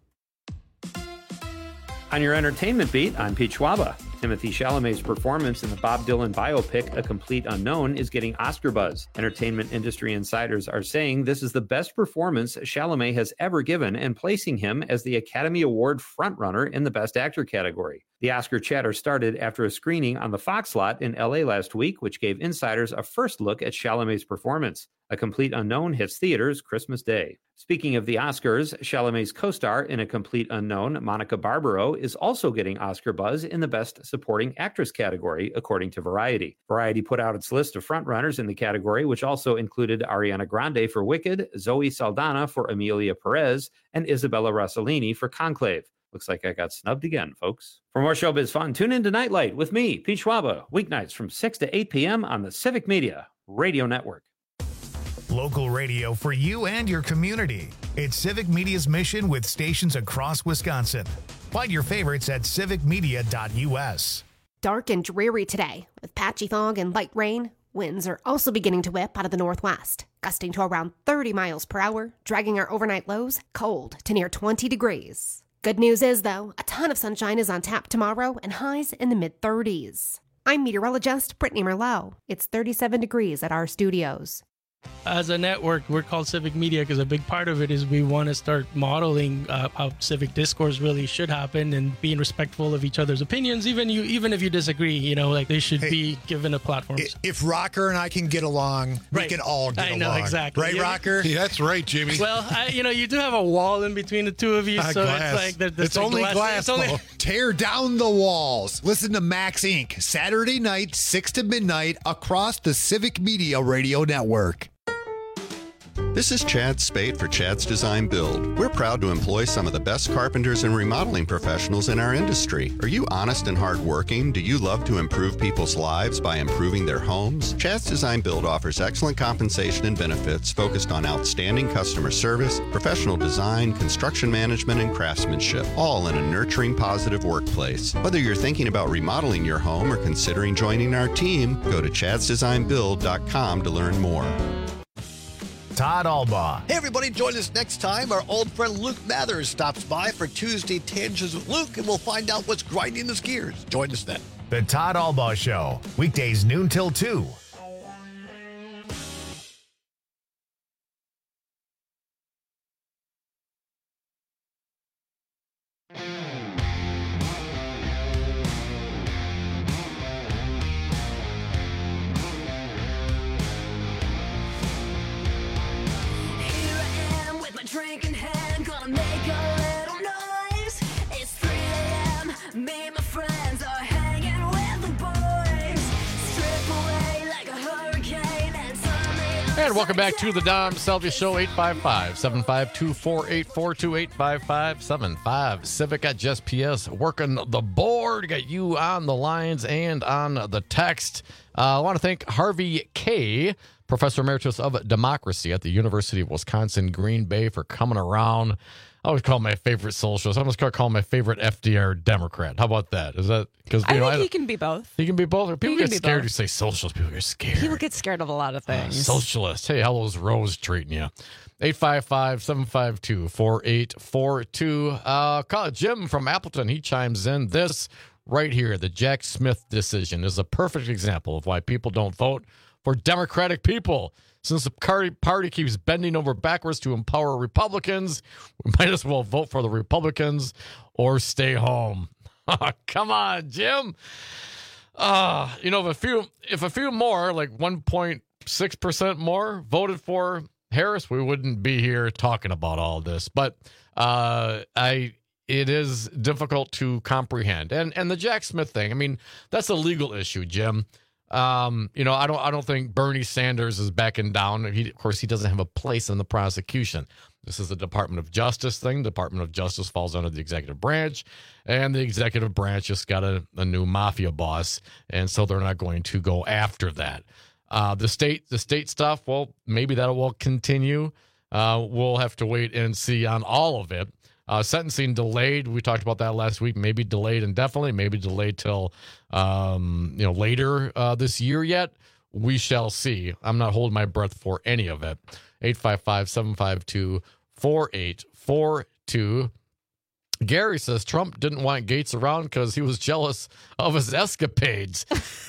On your entertainment beat, I'm Pete Schwaba. Timothée Chalamet's performance in the Bob Dylan biopic, A Complete Unknown, is getting Oscar buzz. Entertainment industry insiders are saying this is the best performance Chalamet has ever given and placing him as the Academy Award frontrunner in the Best Actor category. The Oscar chatter started after a screening on the Fox lot in L A last week, which gave insiders a first look at Chalamet's performance. A Complete Unknown hits theaters Christmas Day. Speaking of the Oscars, Chalamet's co-star in A Complete Unknown, Monica Barbaro, is also getting Oscar buzz in the Best Supporting Actress category, according to Variety. Variety put out its list of frontrunners in the category, which also included Ariana Grande for Wicked, Zoe Saldana for Emilia Perez, and Isabella Rossellini for Conclave. Looks like I got snubbed again, folks. For more showbiz fun, tune in to Nightlight with me, Pete Schwaba, weeknights from six to eight p.m. on the Civic Media Radio Network. Local radio for you and your community. It's Civic Media's mission with stations across Wisconsin. Find your favorites at civic media dot U S. Dark and dreary today, with patchy fog and light rain. Winds are also beginning to whip out of the northwest, gusting to around thirty miles per hour, dragging our overnight lows cold to near twenty degrees. Good news is, though, a ton of sunshine is on tap tomorrow and highs in the mid-thirties. I'm meteorologist Brittany Merlot. It's thirty-seven degrees at our studios. As a network, we're called Civic Media because a big part of it is we want to start modeling uh, how civic discourse really should happen and being respectful of each other's opinions. Even you, even if you disagree, you know, like they should hey, be given a platform. If Rocker and I can get along, right. we can all get I along. know, exactly. Right, yeah. Rocker? Yeah, that's right, Jimmy. Well, I, you know, you do have a wall in between the two of you, uh, so glass. it's like there, there's it's like only glass. glass. It's only... Tear down the walls. Listen to Max Incorporated. Saturday night, six to midnight, across the Civic Media Radio Network. This is Chad Spate for Chad's Design Build. We're proud to employ some of the best carpenters and remodeling professionals in our industry. Are you honest and hardworking? Do you love to improve people's lives by improving their homes? Chad's Design Build offers excellent compensation and benefits focused on outstanding customer service, professional design, construction management, and craftsmanship, all in a nurturing, positive workplace. Whether you're thinking about remodeling your home or considering joining our team, go to chads design build dot com to learn more. Todd Albaugh. Hey, everybody, join us next time. Our old friend Luke Mathers stops by for Tuesday Tangents with Luke, and we'll find out what's grinding his gears. Join us then. The Todd Albaugh Show, weekdays noon till two. Me and my friends are hanging with the boys. Strip away like a hurricane and suddenly And welcome back to the Dom Salvia Show, eight five five, seven five two, four eight four two, eight five five, seven five. Civic at Just P S, working the board, got you on the lines and on the text. Uh, I want to thank Harvey K., Professor Emeritus of Democracy at the University of Wisconsin, Green Bay, for coming around. I always call him my favorite socialist. I'm just going to call him my favorite F D R Democrat. How about that? Is that because I you know, think I he can be both. He can be both. Or people He can get be scared both. to say socialist. People get scared. People get scared of a lot of things. Socialist. Hey, how's Rose treating you? eight five five, seven five two, four eight four two. Uh, call Jim from Appleton. He chimes in. This right here, the Jack Smith decision, is a perfect example of why people don't vote for Democratic people. Since the party, party keeps bending over backwards to empower Republicans, we might as well vote for the Republicans or stay home. Come on, Jim. Uh, you know, if a few if a few more, like one point six percent more, voted for Harris, we wouldn't be here talking about all this. But uh, I it is difficult to comprehend. And and the Jack Smith thing, I mean, that's a legal issue, Jim. Um, you know, I don't I don't think Bernie Sanders is backing down. He, of course, he doesn't have a place in the prosecution. This is the Department of Justice thing. The Department of Justice falls under the executive branch, and the executive branch just got a, a new mafia boss, and so they're not going to go after that. Uh, the state, the state stuff, well, maybe that will continue. Uh, we'll have to wait and see on all of it. Uh, sentencing delayed. We talked about that last week. Maybe delayed indefinitely. Maybe delayed till um, you know later uh, this year yet. We shall see. I'm not holding my breath for any of it. eight five five, seven five two, four eight four two. Gary says Trump didn't want Gates around because he was jealous of his escapades.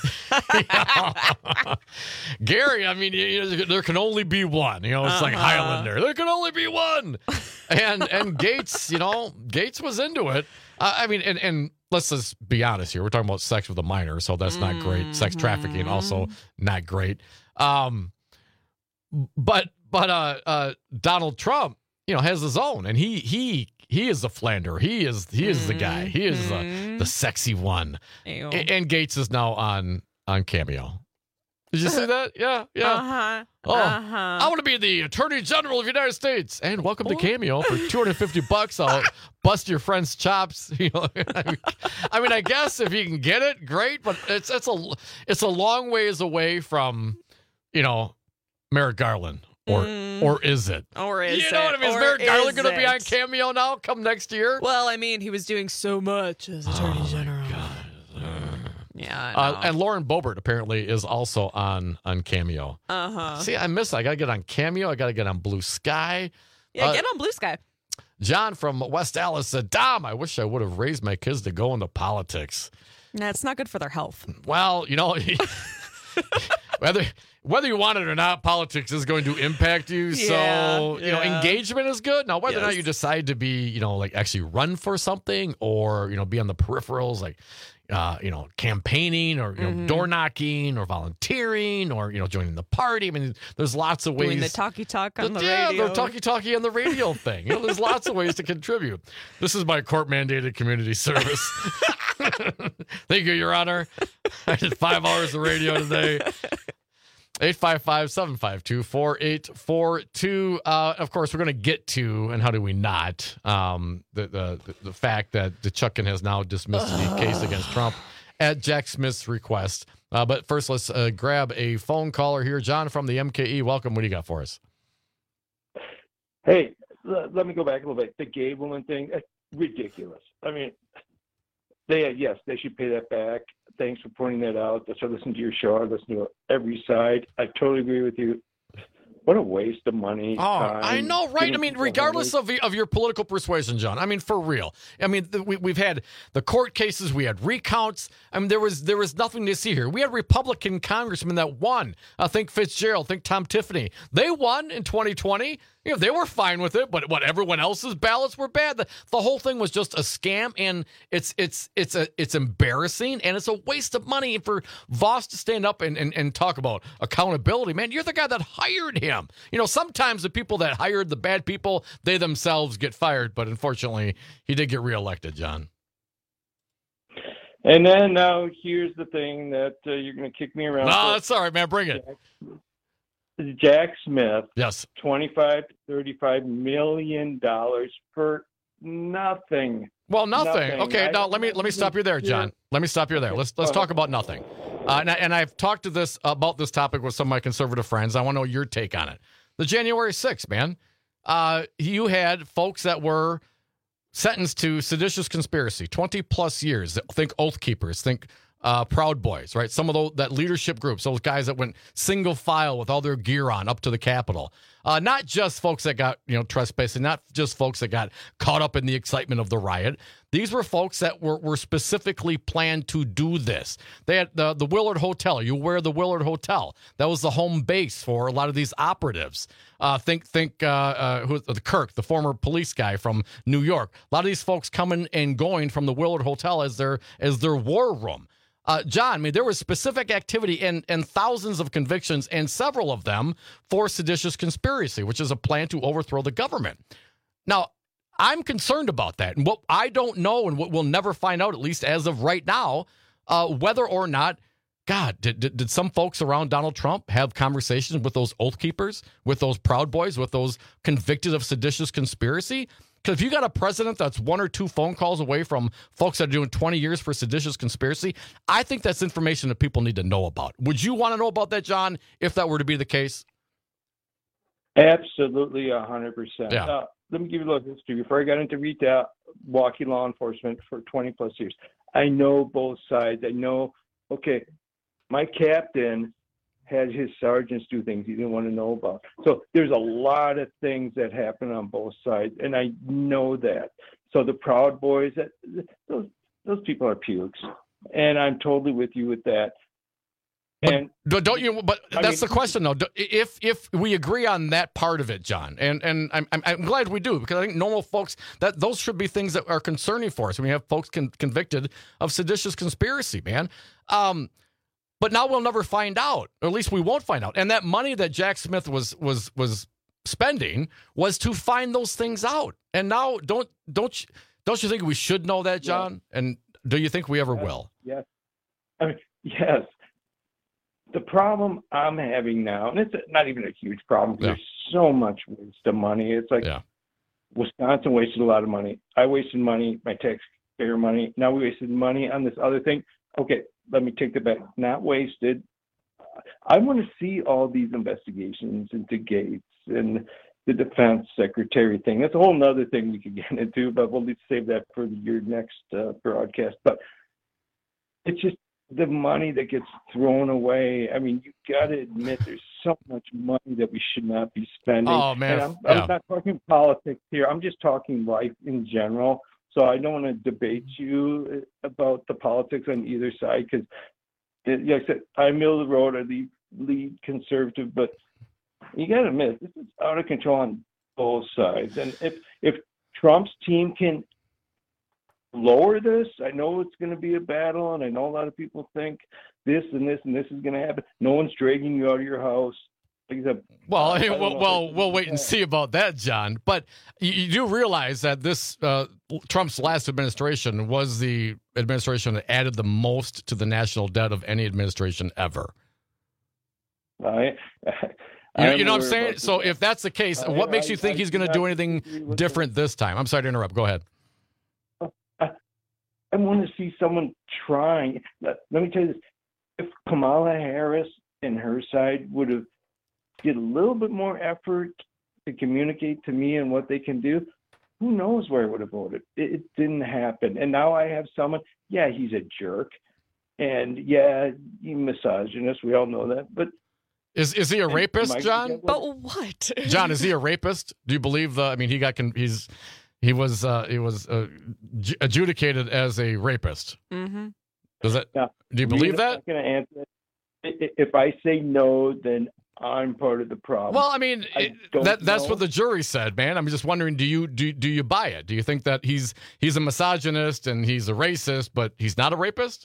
Gary, I mean, you know, there can only be one. You know, it's uh-huh. like Highlander. There can only be one. And and Gates, you know, Gates was into it. Uh, I mean, and, and let's just be honest here. We're talking about sex with a minor, so that's not mm-hmm. great. Sex trafficking, also not great. Um, but but uh, uh, Donald Trump, you know, has his own, and he he. He is the Flander. He is he is mm-hmm. the guy. He is the, the sexy one. Ew. And Gates is now on on Cameo. Did you see that? Yeah, yeah. Uh-huh. Oh, uh-huh. I want to be the Attorney General of the United States. And welcome to Cameo for two hundred fifty bucks. I'll bust your friend's chops. You know, I mean, I mean, I guess if you can get it, great. But it's it's a it's a long ways away from, you know, Merrick Garland. Or mm. or is it? Or is it? You know what I mean? Is or Merrick Garland is going to be it? on Cameo now come next year? Well, I mean, he was doing so much as Attorney oh General. Uh, yeah, uh, and Lauren Boebert apparently is also on, on Cameo. Uh-huh. See, I miss it. I got to get on Cameo. I got to get on Blue Sky. Yeah, uh, get on Blue Sky. John from West Dallas said, Dom, I wish I would have raised my kids to go into politics. Nah, it's not good for their health. Well, you know, whether... Whether you want it or not, politics is going to impact you. Yeah, so, you yeah. know, engagement is good. Now, whether yes. or not you decide to be, you know, like actually run for something or, you know, be on the peripherals, like, uh, you know, campaigning or, you know, mm-hmm. door knocking or volunteering or, you know, joining the party. I mean, there's lots of ways. Doing the talkie talk on the, the yeah, radio. the talkie talkie on the radio thing. You know, there's lots of ways to contribute. This is my court mandated community service. Thank you, Your Honor. I did five hours of radio today. eight five five, seven five two, four eight four two. Uh, of course, we're going to get to, and how do we not, um, the, the the fact that DeChuckin has now dismissed the case against Trump at Jack Smith's request. Uh, but first, let's uh, grab a phone caller here. John from the M K E, welcome. What do you got for us? Hey, l- let me go back a little bit. The gay woman thing, that's ridiculous. I mean, they yes, they should pay that back. Thanks for pointing that out. That's why I listen to your show. I listen to every side. I totally agree with you. What a waste of money. Oh, time, I know, right? I mean, regardless of, of your political persuasion, John. I mean, for real. I mean, the, we, we've had the court cases. We had recounts. I mean, there was there was nothing to see here. We had Republican congressmen that won. I think Fitzgerald, think Tom Tiffany. They won in twenty twenty. You know, they were fine with it, but what everyone else's ballots were bad. The, the whole thing was just a scam, and it's it's it's a it's embarrassing, and it's a waste of money. And for Voss to stand up and, and, and talk about accountability, man, you're the guy that hired him. You know, sometimes the people that hired the bad people, they themselves get fired, but unfortunately, he did get reelected, John. And then now here's the thing that uh, you're going to kick me around. No, for. that's all right, man. Bring it. Jack, Jack Smith. Yes. twenty-five to thirty-five million dollars for nothing. Well, nothing. Nothing. Okay, I now don't let me let me even stop you there, John. hear- Let me stop you there. Let's let's talk about nothing. Uh, and, I, and I've talked to this about this topic with some of my conservative friends. I want to know your take on it. The January sixth, man. Uh, you had folks that were sentenced to seditious conspiracy, twenty plus years. Think Oath Keepers, think uh, Proud Boys, right? Some of those that leadership groups, those guys that went single file with all their gear on up to the Capitol. Uh, not just folks that got, you know, trespassing, not just folks that got caught up in the excitement of the riot. These were folks that were, were specifically planned to do this. They had the, the Willard Hotel. You wear the Willard Hotel. That was the home base for a lot of these operatives. Uh, think think uh, uh, who, the Kirk, the former police guy from New York. A lot of these folks coming and going from the Willard Hotel as their as their war room. Uh, John, I mean, there was specific activity and, and thousands of convictions, and several of them for seditious conspiracy, which is a plan to overthrow the government. Now, I'm concerned about that. And what I don't know, and what we'll never find out, at least as of right now, uh, whether or not, God, did, did, did some folks around Donald Trump have conversations with those Oath Keepers, with those Proud Boys, with those convicted of seditious conspiracy? Because if you got a president that's one or two phone calls away from folks that are doing twenty years for seditious conspiracy, I think that's information that people need to know about. Would you want to know about that, John, if that were to be the case? Absolutely, one hundred percent. Yeah. Uh, let me give you a little history. Before I got into retail, walking law enforcement for twenty plus years, I know both sides. I know, okay, my captain had his sergeants do things he didn't want to know about. So there's a lot of things that happen on both sides, and I know that. So the Proud Boys, that, those those people are pukes, and I'm totally with you with that. And But don't you? But I that's mean- the question, though. Do- If if we agree on that part of it, John, and and I'm I'm, I'm glad we do, because I think normal folks, that those should be things that are concerning for us when we have folks con- convicted of seditious conspiracy, man. Um, but now we'll never find out, or at least we won't find out. And that money that Jack Smith was was was spending was to find those things out. And now, don't don't you, don't you think we should know that, John? And do you think we ever will? Yes. I mean, yes. The problem I'm having now, and it's not even a huge problem, because there's so much waste of money. It's like Wisconsin wasted a lot of money. I wasted money, my taxpayer money. Now we wasted money on this other thing. Okay, let me take that back. Not wasted. I want to see all these investigations into Gates and the defense secretary thing. That's a whole nother thing we could get into, but we'll save that for your next uh, broadcast. But it's just the money that gets thrown away. I mean, you got to admit there's so much money that we should not be spending. Oh, man. And I'm, Yeah. I'm not talking politics here. I'm just talking life in general. So I don't want to debate you about the politics on either side, because, like I said, I'm middle of the road. I lead, lead conservative, but you got to admit, this is out of control on both sides. And if if Trump's team can lower this, I know it's going to be a battle, and I know a lot of people think this and this and this is going to happen. No one's dragging you out of your house. Like I said, Well, I hey, don't well, know if well, it's- we'll wait and see about that, John. But you, you do realize that this uh, Trump's last administration was the administration that added the most to the national debt of any administration ever. I, You, I'm you know what I'm worried saying? about So this. if that's the case, I- what makes you I- think I he's do going to not do anything disagree with different this time? I'm sorry to interrupt. Go ahead. I want to see someone trying. Let, let me tell you this: if Kamala Harris and her side would have did a little bit more effort to communicate to me and what they can do, who knows where I would have voted? It, it didn't happen, and now I have someone. Yeah, he's a jerk, and yeah, he's misogynist. We all know that, but. Is is he a and rapist, Mike- John? But what? John, is he a rapist? Do you believe? Uh, I mean, he got con- he's he was uh, he was uh, ju- adjudicated as a rapist. Mm-hmm. Does that? Now, Do you believe I'm that? not going to answer that. I- I- If I say no, then I'm part of the problem. Well, I mean, I it- don't that that's know. what the jury said, man. I'm just wondering, do you do do you buy it? Do you think that he's he's a misogynist and he's a racist, but he's not a rapist?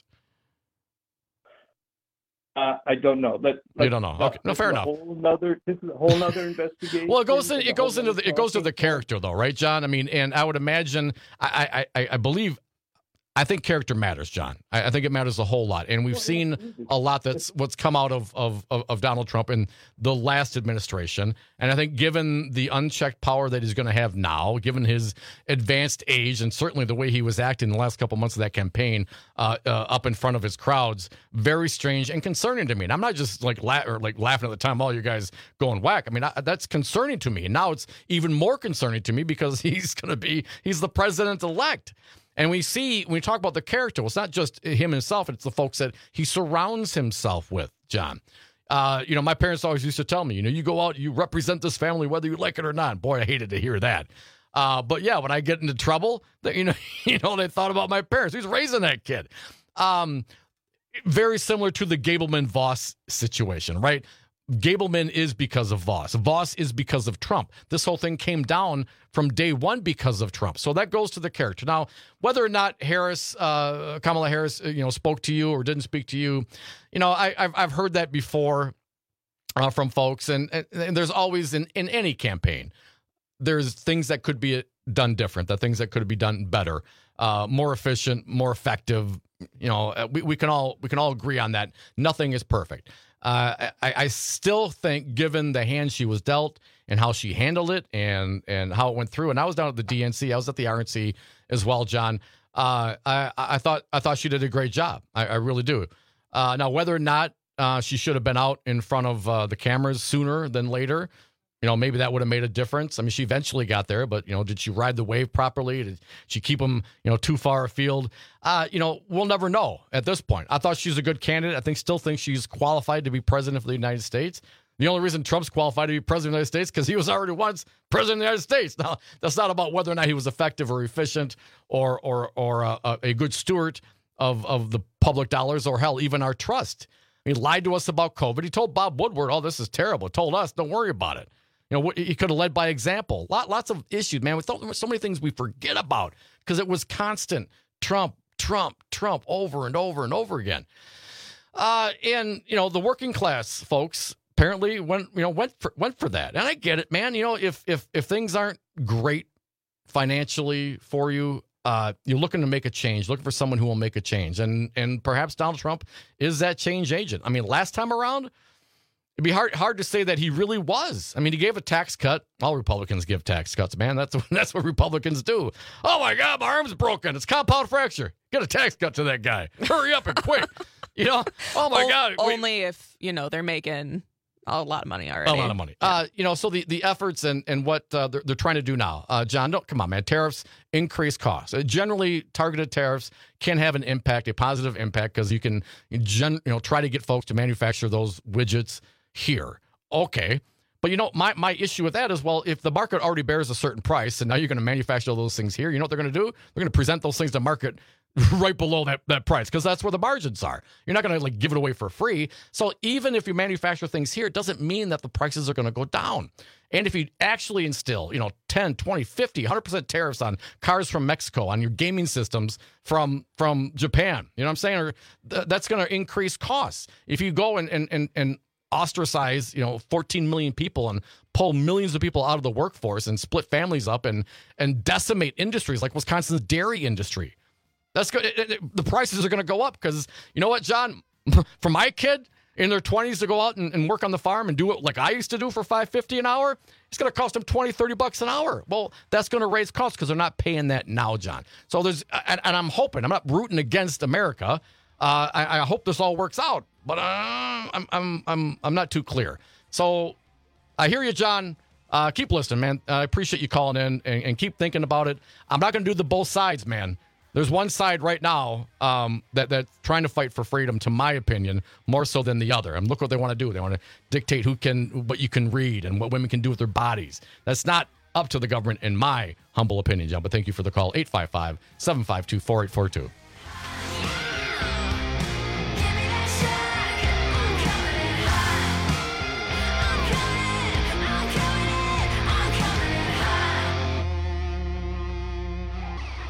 Uh, I don't know. But You don't know. Okay. No, fair enough. Whole nother, this is a whole other investigation. Well, it goes in, It's a it goes whole into nother the it goes to the talking character, though, right, John? I mean, and I would imagine, I I I, I believe. I think character matters, John. I, I think it matters a whole lot. And we've seen a lot that's what's come out of, of, of, of Donald Trump in the last administration. And I think given the unchecked power that he's going to have now, given his advanced age, and certainly the way he was acting the last couple months of that campaign uh, uh, up in front of his crowds, very strange and concerning to me. And I'm not just like la- or like laughing at the time, all you guys going whack. I mean, I, that's concerning to me. And now it's even more concerning to me because he's going to be, he's the president-elect. And we see, when we talk about the character, well, it's not just him himself, it's the folks that he surrounds himself with, John. Uh, you know, my parents always used to tell me, you know, you go out, you represent this family, whether you like it or not. Boy, I hated to hear that. Uh, but yeah, when I get into trouble, that you know, you know, they thought about my parents. Who's raising that kid? Um, very similar to the Gableman-Voss situation, right? Gableman is because of Voss. Voss is because of Trump. This whole thing came down from day one because of Trump. So that goes to the character. Now, whether or not Harris, uh, Kamala Harris, you know, spoke to you or didn't speak to you, you know, I, I've I've heard that before uh, from folks, and, and and there's always in in any campaign, there's things that could be done different, that things that could be done better, uh, more efficient, more effective. You know, we, we can all we can all agree on that. Nothing is perfect. Uh, I, I still think, given the hand she was dealt and how she handled it and and how it went through, and I was down at the D N C, I was at the R N C as well, John. Uh, I I thought I thought she did a great job. I, I really do. Uh, now, whether or not uh, she should have been out in front of uh, the cameras sooner than later, you know, maybe that would have made a difference. I mean, she eventually got there, but, you know, did she ride the wave properly? Did she keep them, you know, too far afield? Uh, you know, we'll never know at this point. I thought she's a good candidate. I think still think she's qualified to be president of the United States. The only reason Trump's qualified to be president of the United States because he was already once president of the United States. Now, that's not about whether or not he was effective or efficient or or or a, a good steward of, of the public dollars or, hell, even our trust. He lied to us about COVID. He told Bob Woodward, oh, this is terrible. He told us, don't worry about it. You know, he could have led by example. Lot, lots of issues, man. With so many things we forget about because it was constant Trump, Trump, Trump over and over and over again. Uh, and, you know, the working class folks apparently went, you know, went for, went for that. And I get it, man. You know, if if if things aren't great financially for you, uh, you're looking to make a change, looking for someone who will make a change. And and perhaps Donald Trump is that change agent. I mean, last time around, it'd be hard hard to say that he really was. I mean, he gave a tax cut. All Republicans give tax cuts, man. That's that's what Republicans do. Oh, my God, my arm's broken. It's compound fracture. Get a tax cut to that guy. Hurry up and quick. You know? Oh, my o- God. Only we, if, you know, they're making a lot of money already. A lot of money. Yeah. Uh, you know, so the, the efforts and, and what uh, they're, they're trying to do now. Uh, John, don't, come on, man. Tariffs increase costs. Uh, generally, targeted tariffs can have an impact, a positive impact, because you can gen, you know, try to get folks to manufacture those widgets here. Okay. But, you know, my, my issue with that is, well, if the market already bears a certain price and now you're going to manufacture those things here, you know what they're going to do? They're going to present those things to market right below that, that price because that's where the margins are. You're not going to like give it away for free. So even if you manufacture things here, it doesn't mean that the prices are going to go down. And if you actually instill, you know, ten, twenty, fifty, one hundred percent tariffs on cars from Mexico, on your gaming systems from from Japan, you know what I'm saying? Or th- that's going to increase costs. If you go and and and, and ostracize, you know, fourteen million people and pull millions of people out of the workforce and split families up and and decimate industries like Wisconsin's dairy industry. That's good. It, it, the prices are going to go up because, you know what, John? For my kid in their twenties to go out and, and work on the farm and do it like I used to do for five fifty an hour, it's going to cost them twenty, thirty bucks an hour. Well, that's going to raise costs because they're not paying that now, John. So there's, and, and I'm hoping, I'm not rooting against America. Uh, I, I hope this all works out, but uh, I'm, I'm, I'm, I'm not too clear. So I hear you, John. Uh, keep listening, man. I appreciate you calling in and, and keep thinking about it. I'm not going to do the both sides, man. There's one side right now um, that that's trying to fight for freedom, to my opinion, more so than the other. And look what they want to do. They want to dictate who can, what you can read and what women can do with their bodies. That's not up to the government, in my humble opinion, John. But thank you for the call. eight five five, seven five two, four eight four two.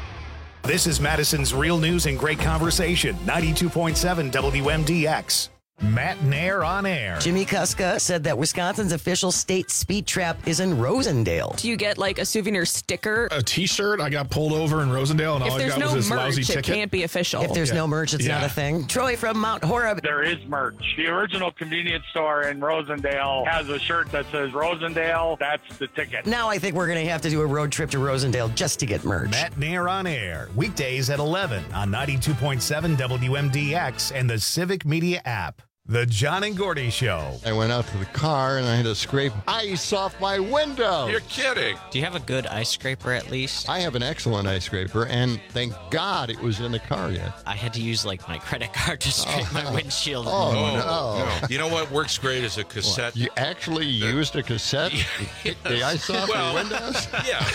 This is Madison's Real News and Great Conversation, ninety-two point seven W M D X. Matt Nair on air. Jimmy Kuska said that Wisconsin's official state speed trap is in Rosendale. Do you get like a souvenir sticker? A T-shirt. I got pulled over in Rosendale, and If all I there's got no was this merch, lousy it ticket. can't be official. If there's Yeah. no merch, it's Yeah. not a thing. Troy from Mount Horeb. There is merch. The original convenience store in Rosendale has a shirt that says Rosendale. That's the ticket. Now I think we're going to have to do a road trip to Rosendale just to get merch. Matt Nair on air. Weekdays at eleven on ninety-two point seven W M D X and the Civic Media app. The John and Gordy Show. I went out to the car and I had to scrape ice off my window. You're kidding. Do you have a good ice scraper at least? I have an excellent ice scraper, and thank God it was in the car yet. I had to use like my credit card to scrape my windshield. Oh, no. no. You know what works great is a cassette. You actually used a cassette to pick the ice off Well, your windows?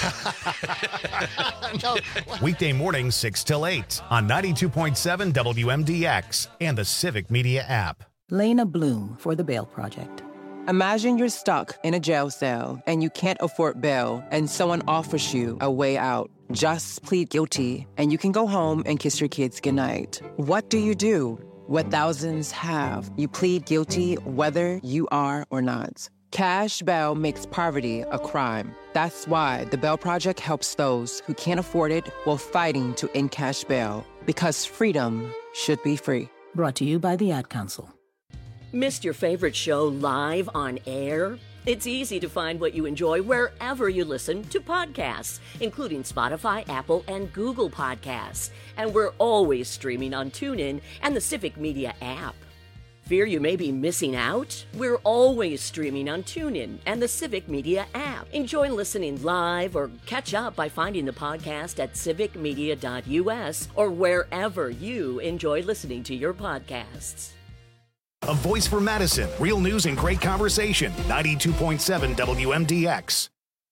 Yeah. No. Weekday mornings six till eight on ninety-two point seven W M D X and the Civic Media app. Lena Bloom for the Bail Project. Imagine you're stuck in a jail cell and you can't afford bail and someone offers you a way out. Just plead guilty and you can go home and kiss your kids goodnight. What do you do? What thousands have. You plead guilty whether you are or not. Cash bail makes poverty a crime. That's why the Bail Project helps those who can't afford it while fighting to end cash bail. Because freedom should be free. Brought to you by the Ad Council. Missed your favorite show live on air? It's easy to find what you enjoy wherever you listen to podcasts, including Spotify, Apple, and Google Podcasts. And we're always streaming on TuneIn and the Civic Media app. Fear you may be missing out? We're always streaming on TuneIn and the Civic Media app. Enjoy listening live or catch up by finding the podcast at civic media dot U S or wherever you enjoy listening to your podcasts. A voice for Madison. Real news and great conversation. ninety-two point seven W M D X.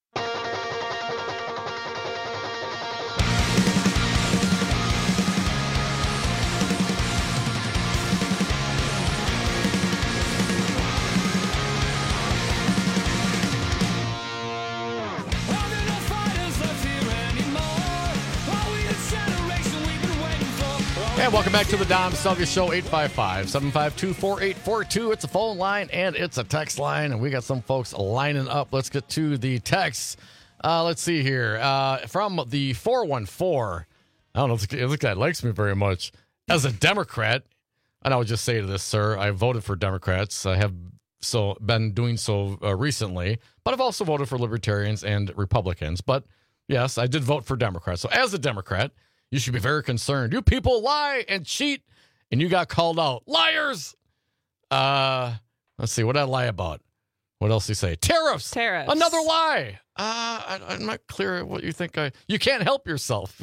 And welcome back to the Dom Salvia Show, eight five five, seven five two, four eight four two. It's a phone line and it's a text line, and we got some folks lining up. Let's get to the texts. Uh, let's see here. Uh, from the four one four, I don't know if this guy likes me very much. As a Democrat, and I would just say to this, sir, I voted for Democrats. I have so been doing so uh, recently, but I've also voted for Libertarians and Republicans. But yes, I did vote for Democrats. So as a Democrat, you should be very concerned. You people lie and cheat, and you got called out. Liars! Uh, let's see. What did I lie about? What else do you say? Tariffs! Tariffs. Another lie! Uh, I, I'm not clear what you think I... You can't help yourself.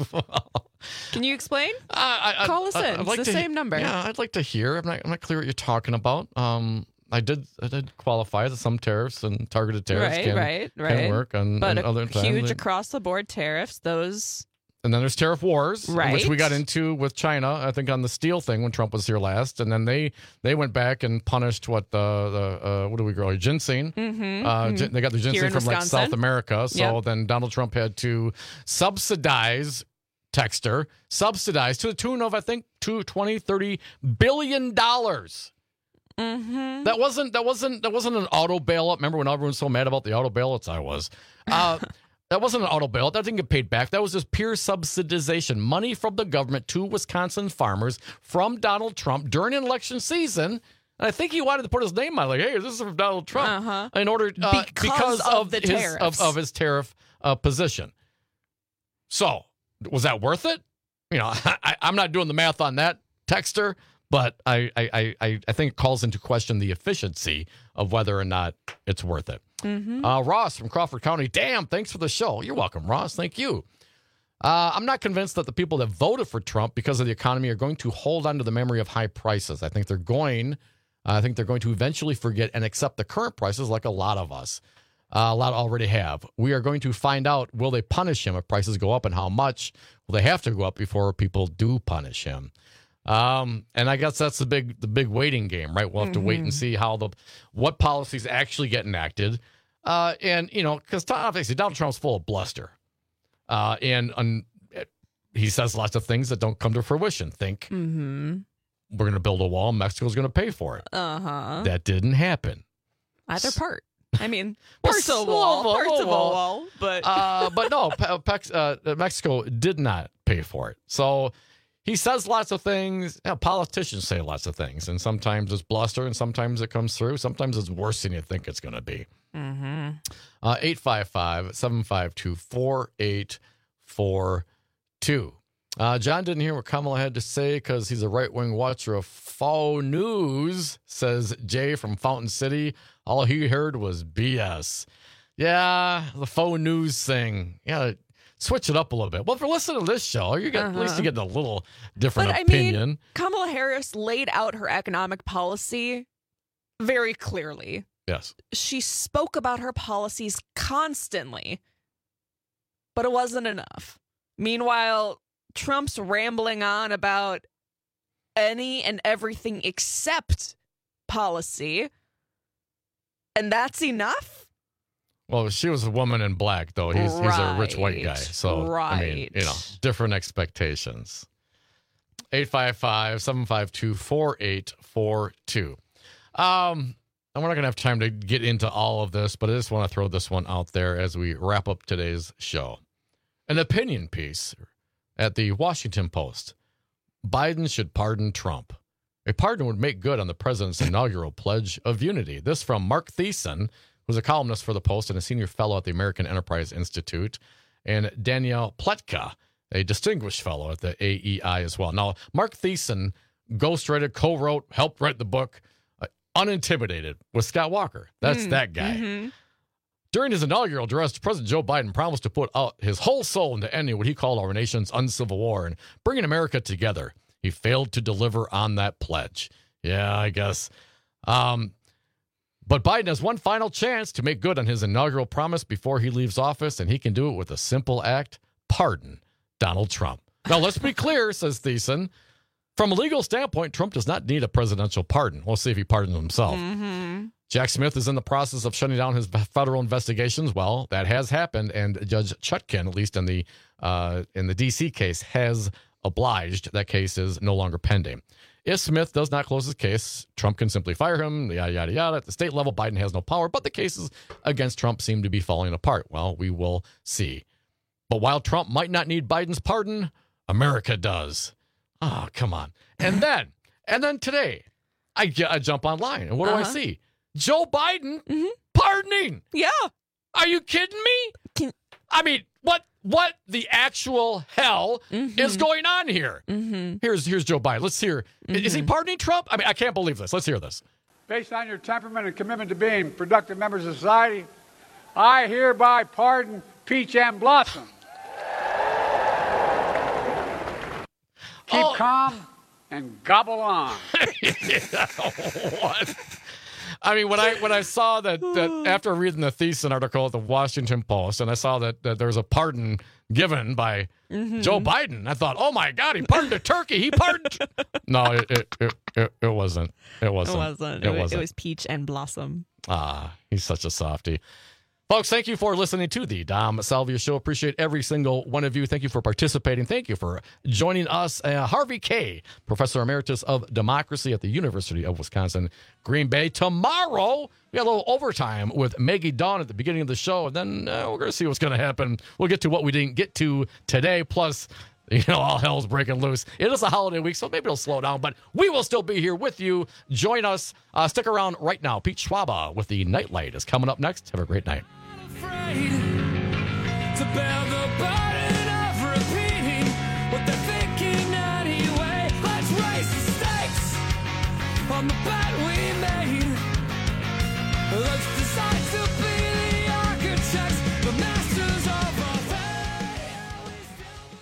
Can you explain? Uh, I, I, Call us I, in. I'd It's like the to, same number. Yeah, I'd like to hear. I'm not, I'm not clear what you're talking about. Um, I did I did qualify that some tariffs and targeted tariffs Right, can, right, can right. work. On, but on a other times. huge across-the-board tariffs, those... And then there's tariff wars, Right. which we got into with China, I think, on the steel thing when Trump was here last. And then they they went back and punished what the, the uh, what do we grow? Ginseng. Mhm, Uh, mhm. gin- They got the Here ginseng in from like Wisconsin. South America. So Yep. then Donald Trump had to subsidize Texter, subsidize to the tune of, I think, two, twenty, thirty billion dollars. Mm-hmm. That wasn't that wasn't that wasn't an auto bailout. Remember when everyone was so mad about the auto bailouts? I was. Uh, that wasn't an auto bailout. That didn't get paid back. That was just pure subsidization, money from the government to Wisconsin farmers from Donald Trump during an election season. And I think he wanted to put his name on, like, hey, this is from Donald Trump, Uh-huh. in order uh, Because because of of, the his tariffs. of, of his tariff uh, position. So was that worth it? You know, I, I'm not doing the math on that, Texter. But I, I, I, I think it calls into question the efficiency of whether or not it's worth it. Mm-hmm. Uh, Ross from Crawford County. Damn, thanks for the show. You're welcome, Ross. Thank you. Uh, I'm not convinced that the people that voted for Trump because of the economy are going to hold on to the memory of high prices. I think they're going, uh, I think they're going to eventually forget and accept the current prices, like a lot of us. Uh, a lot already have. We are going to find out, will they punish him if prices go up, and how much will they have to go up before people do punish him? Um, and I guess that's the big the big waiting game, right? We'll have to wait and see how the what policies actually get enacted. Uh, and, you know, because obviously Donald Trump's full of bluster. Uh, and um, he says lots of things that don't come to fruition. Think Mm-hmm. we're going to build a wall. Mexico's going to pay for it. Uh-huh. That didn't happen. Either part. I mean, Well, parts of a some wall, of a parts of a wall. wall, but uh, but no, Pe- Pex, uh, Mexico did not pay for it. So he says lots of things. Yeah, politicians say lots of things, and sometimes it's bluster, and sometimes it comes through. Sometimes it's worse than you think it's going to be. mm-hmm. Uh, eight five five, seven five two, four eight four two. Uh, John didn't hear what Kamala had to say because he's a right-wing watcher of faux news, says Jay from Fountain City. All he heard was B S. Yeah, the faux news thing. Yeah, switch it up a little bit. Well, if you're listening to this show, you get, Uh-huh. at least you get a little different But I opinion. mean, Kamala Harris laid out her economic policy very clearly. Yes. She spoke about her policies constantly, but it wasn't enough. Meanwhile, Trump's rambling on about any and everything except policy, and that's enough? Well, she was a woman in black, though. He's he's a rich white guy. Right, So, I mean, right. you know, different expectations. eight five five, seven five two, four eight four two. Um, and we're not going to have time to get into all of this, but I just want to throw this one out there as we wrap up today's show. An opinion piece at the Washington Post. Biden should pardon Trump. A pardon would make good on the president's inaugural pledge of unity. This from Mark Thiessen, who's a columnist for the Post and a senior fellow at the American Enterprise Institute, and Danielle Pletka, a distinguished fellow at the A E I as well. Now, Mark Thiessen ghostwrote, co-wrote, helped write the book uh, Unintimidated with Scott Walker. That's Mm, that guy. mm-hmm. During his inaugural address, President Joe Biden promised to put out his whole soul into ending what he called our nation's uncivil war and bringing America together. He failed to deliver on that pledge. Yeah, I guess. Um, but Biden has one final chance to make good on his inaugural promise before he leaves office, and he can do it with a simple act: pardon Donald Trump. Now, let's be clear, says Thiessen. From a legal standpoint, Trump does not need a presidential pardon. We'll see if he pardons himself. Mm-hmm. Jack Smith is in the process of shutting down his federal investigations. Well, that has happened, and Judge Chutkin, at least in the uh, in the D C case, has obliged. That case is no longer pending. If Smith does not close his case, Trump can simply fire him, yada, yada, yada. At the state level, Biden has no power, but the cases against Trump seem to be falling apart. Well, we will see. But while Trump might not need Biden's pardon, America does. Oh, come on. And then, and then today, I, get, I jump online, and what do Uh-huh. I see? Joe Biden pardoning. Yeah. Are you kidding me? I mean, what what the actual hell is going on here? Mm-hmm. Here's here's Joe Biden. Let's hear. Is he pardoning Trump? I mean, I can't believe this. Let's hear this. Based on your temperament and commitment to being productive members of society, I hereby pardon Peach and Blossom. Keep Oh. calm and gobble on. What? I mean, when I when I saw that, that after reading the Thiessen article at the Washington Post, and I saw that, that there's a pardon given by Mhm. Joe Biden, I thought, oh my God, he pardoned a turkey. He pardoned. No, it it, it it it wasn't. It wasn't. It wasn't. It It, wa- wasn't. it was Peach and Blossom. Ah, he's such a softie. Folks, thank you for listening to the Dom Salvia Show. Appreciate every single one of you. Thank you for participating. Thank you for joining us. Uh, Harvey Kaye, Professor Emeritus of Democracy at the University of Wisconsin, Green Bay. Tomorrow, we got a little overtime with Maggie Dawn at the beginning of the show, and then uh, we're going to see what's going to happen. We'll get to what we didn't get to today, plus, you know, all hell's breaking loose. It is a holiday week, so maybe it'll slow down, but we will still be here with you. Join us. Uh, stick around right now. Pete Schwaba with the Nightlight is coming up next. Have a great night. To bear the burden of repeating what they're thinking anyway. Let's raise the stakes on the bet we made. Let's decide to be the architects, the masters of our fate.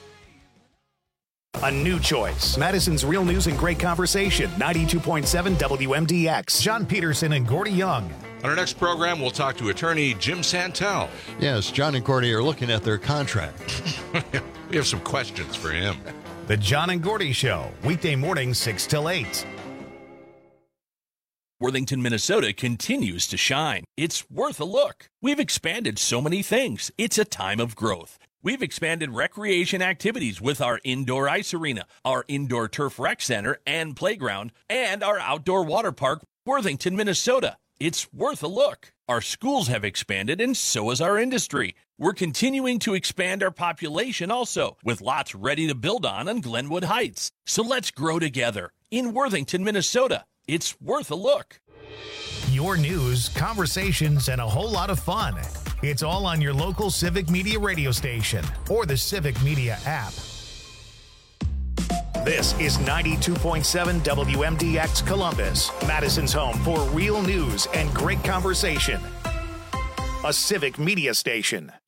A new choice. Madison's Real News and Great Conversation. ninety-two point seven W M D X. John Peterson and Gordy Young. On our next program, we'll talk to attorney Jim Santel. Yes, John and Gordy are looking at their contract. We have some questions for him. The John and Gordy Show. Weekday mornings, six till eight. Worthington, Minnesota continues to shine. It's worth a look. We've expanded so many things. It's a time of growth. We've expanded recreation activities with our indoor ice arena, our indoor turf rec center and playground, and our outdoor water park, Worthington, Minnesota. It's worth a look. Our schools have expanded, and so has our industry. We're continuing to expand our population also, with lots ready to build on on Glenwood Heights. So let's grow together in Worthington, Minnesota. It's worth a look. Your news, conversations, and a whole lot of fun. It's all on your local Civic Media radio station or the Civic Media app. This is ninety-two point seven W M D X Columbus, Madison's home for real news and great conversation. A Civic Media station.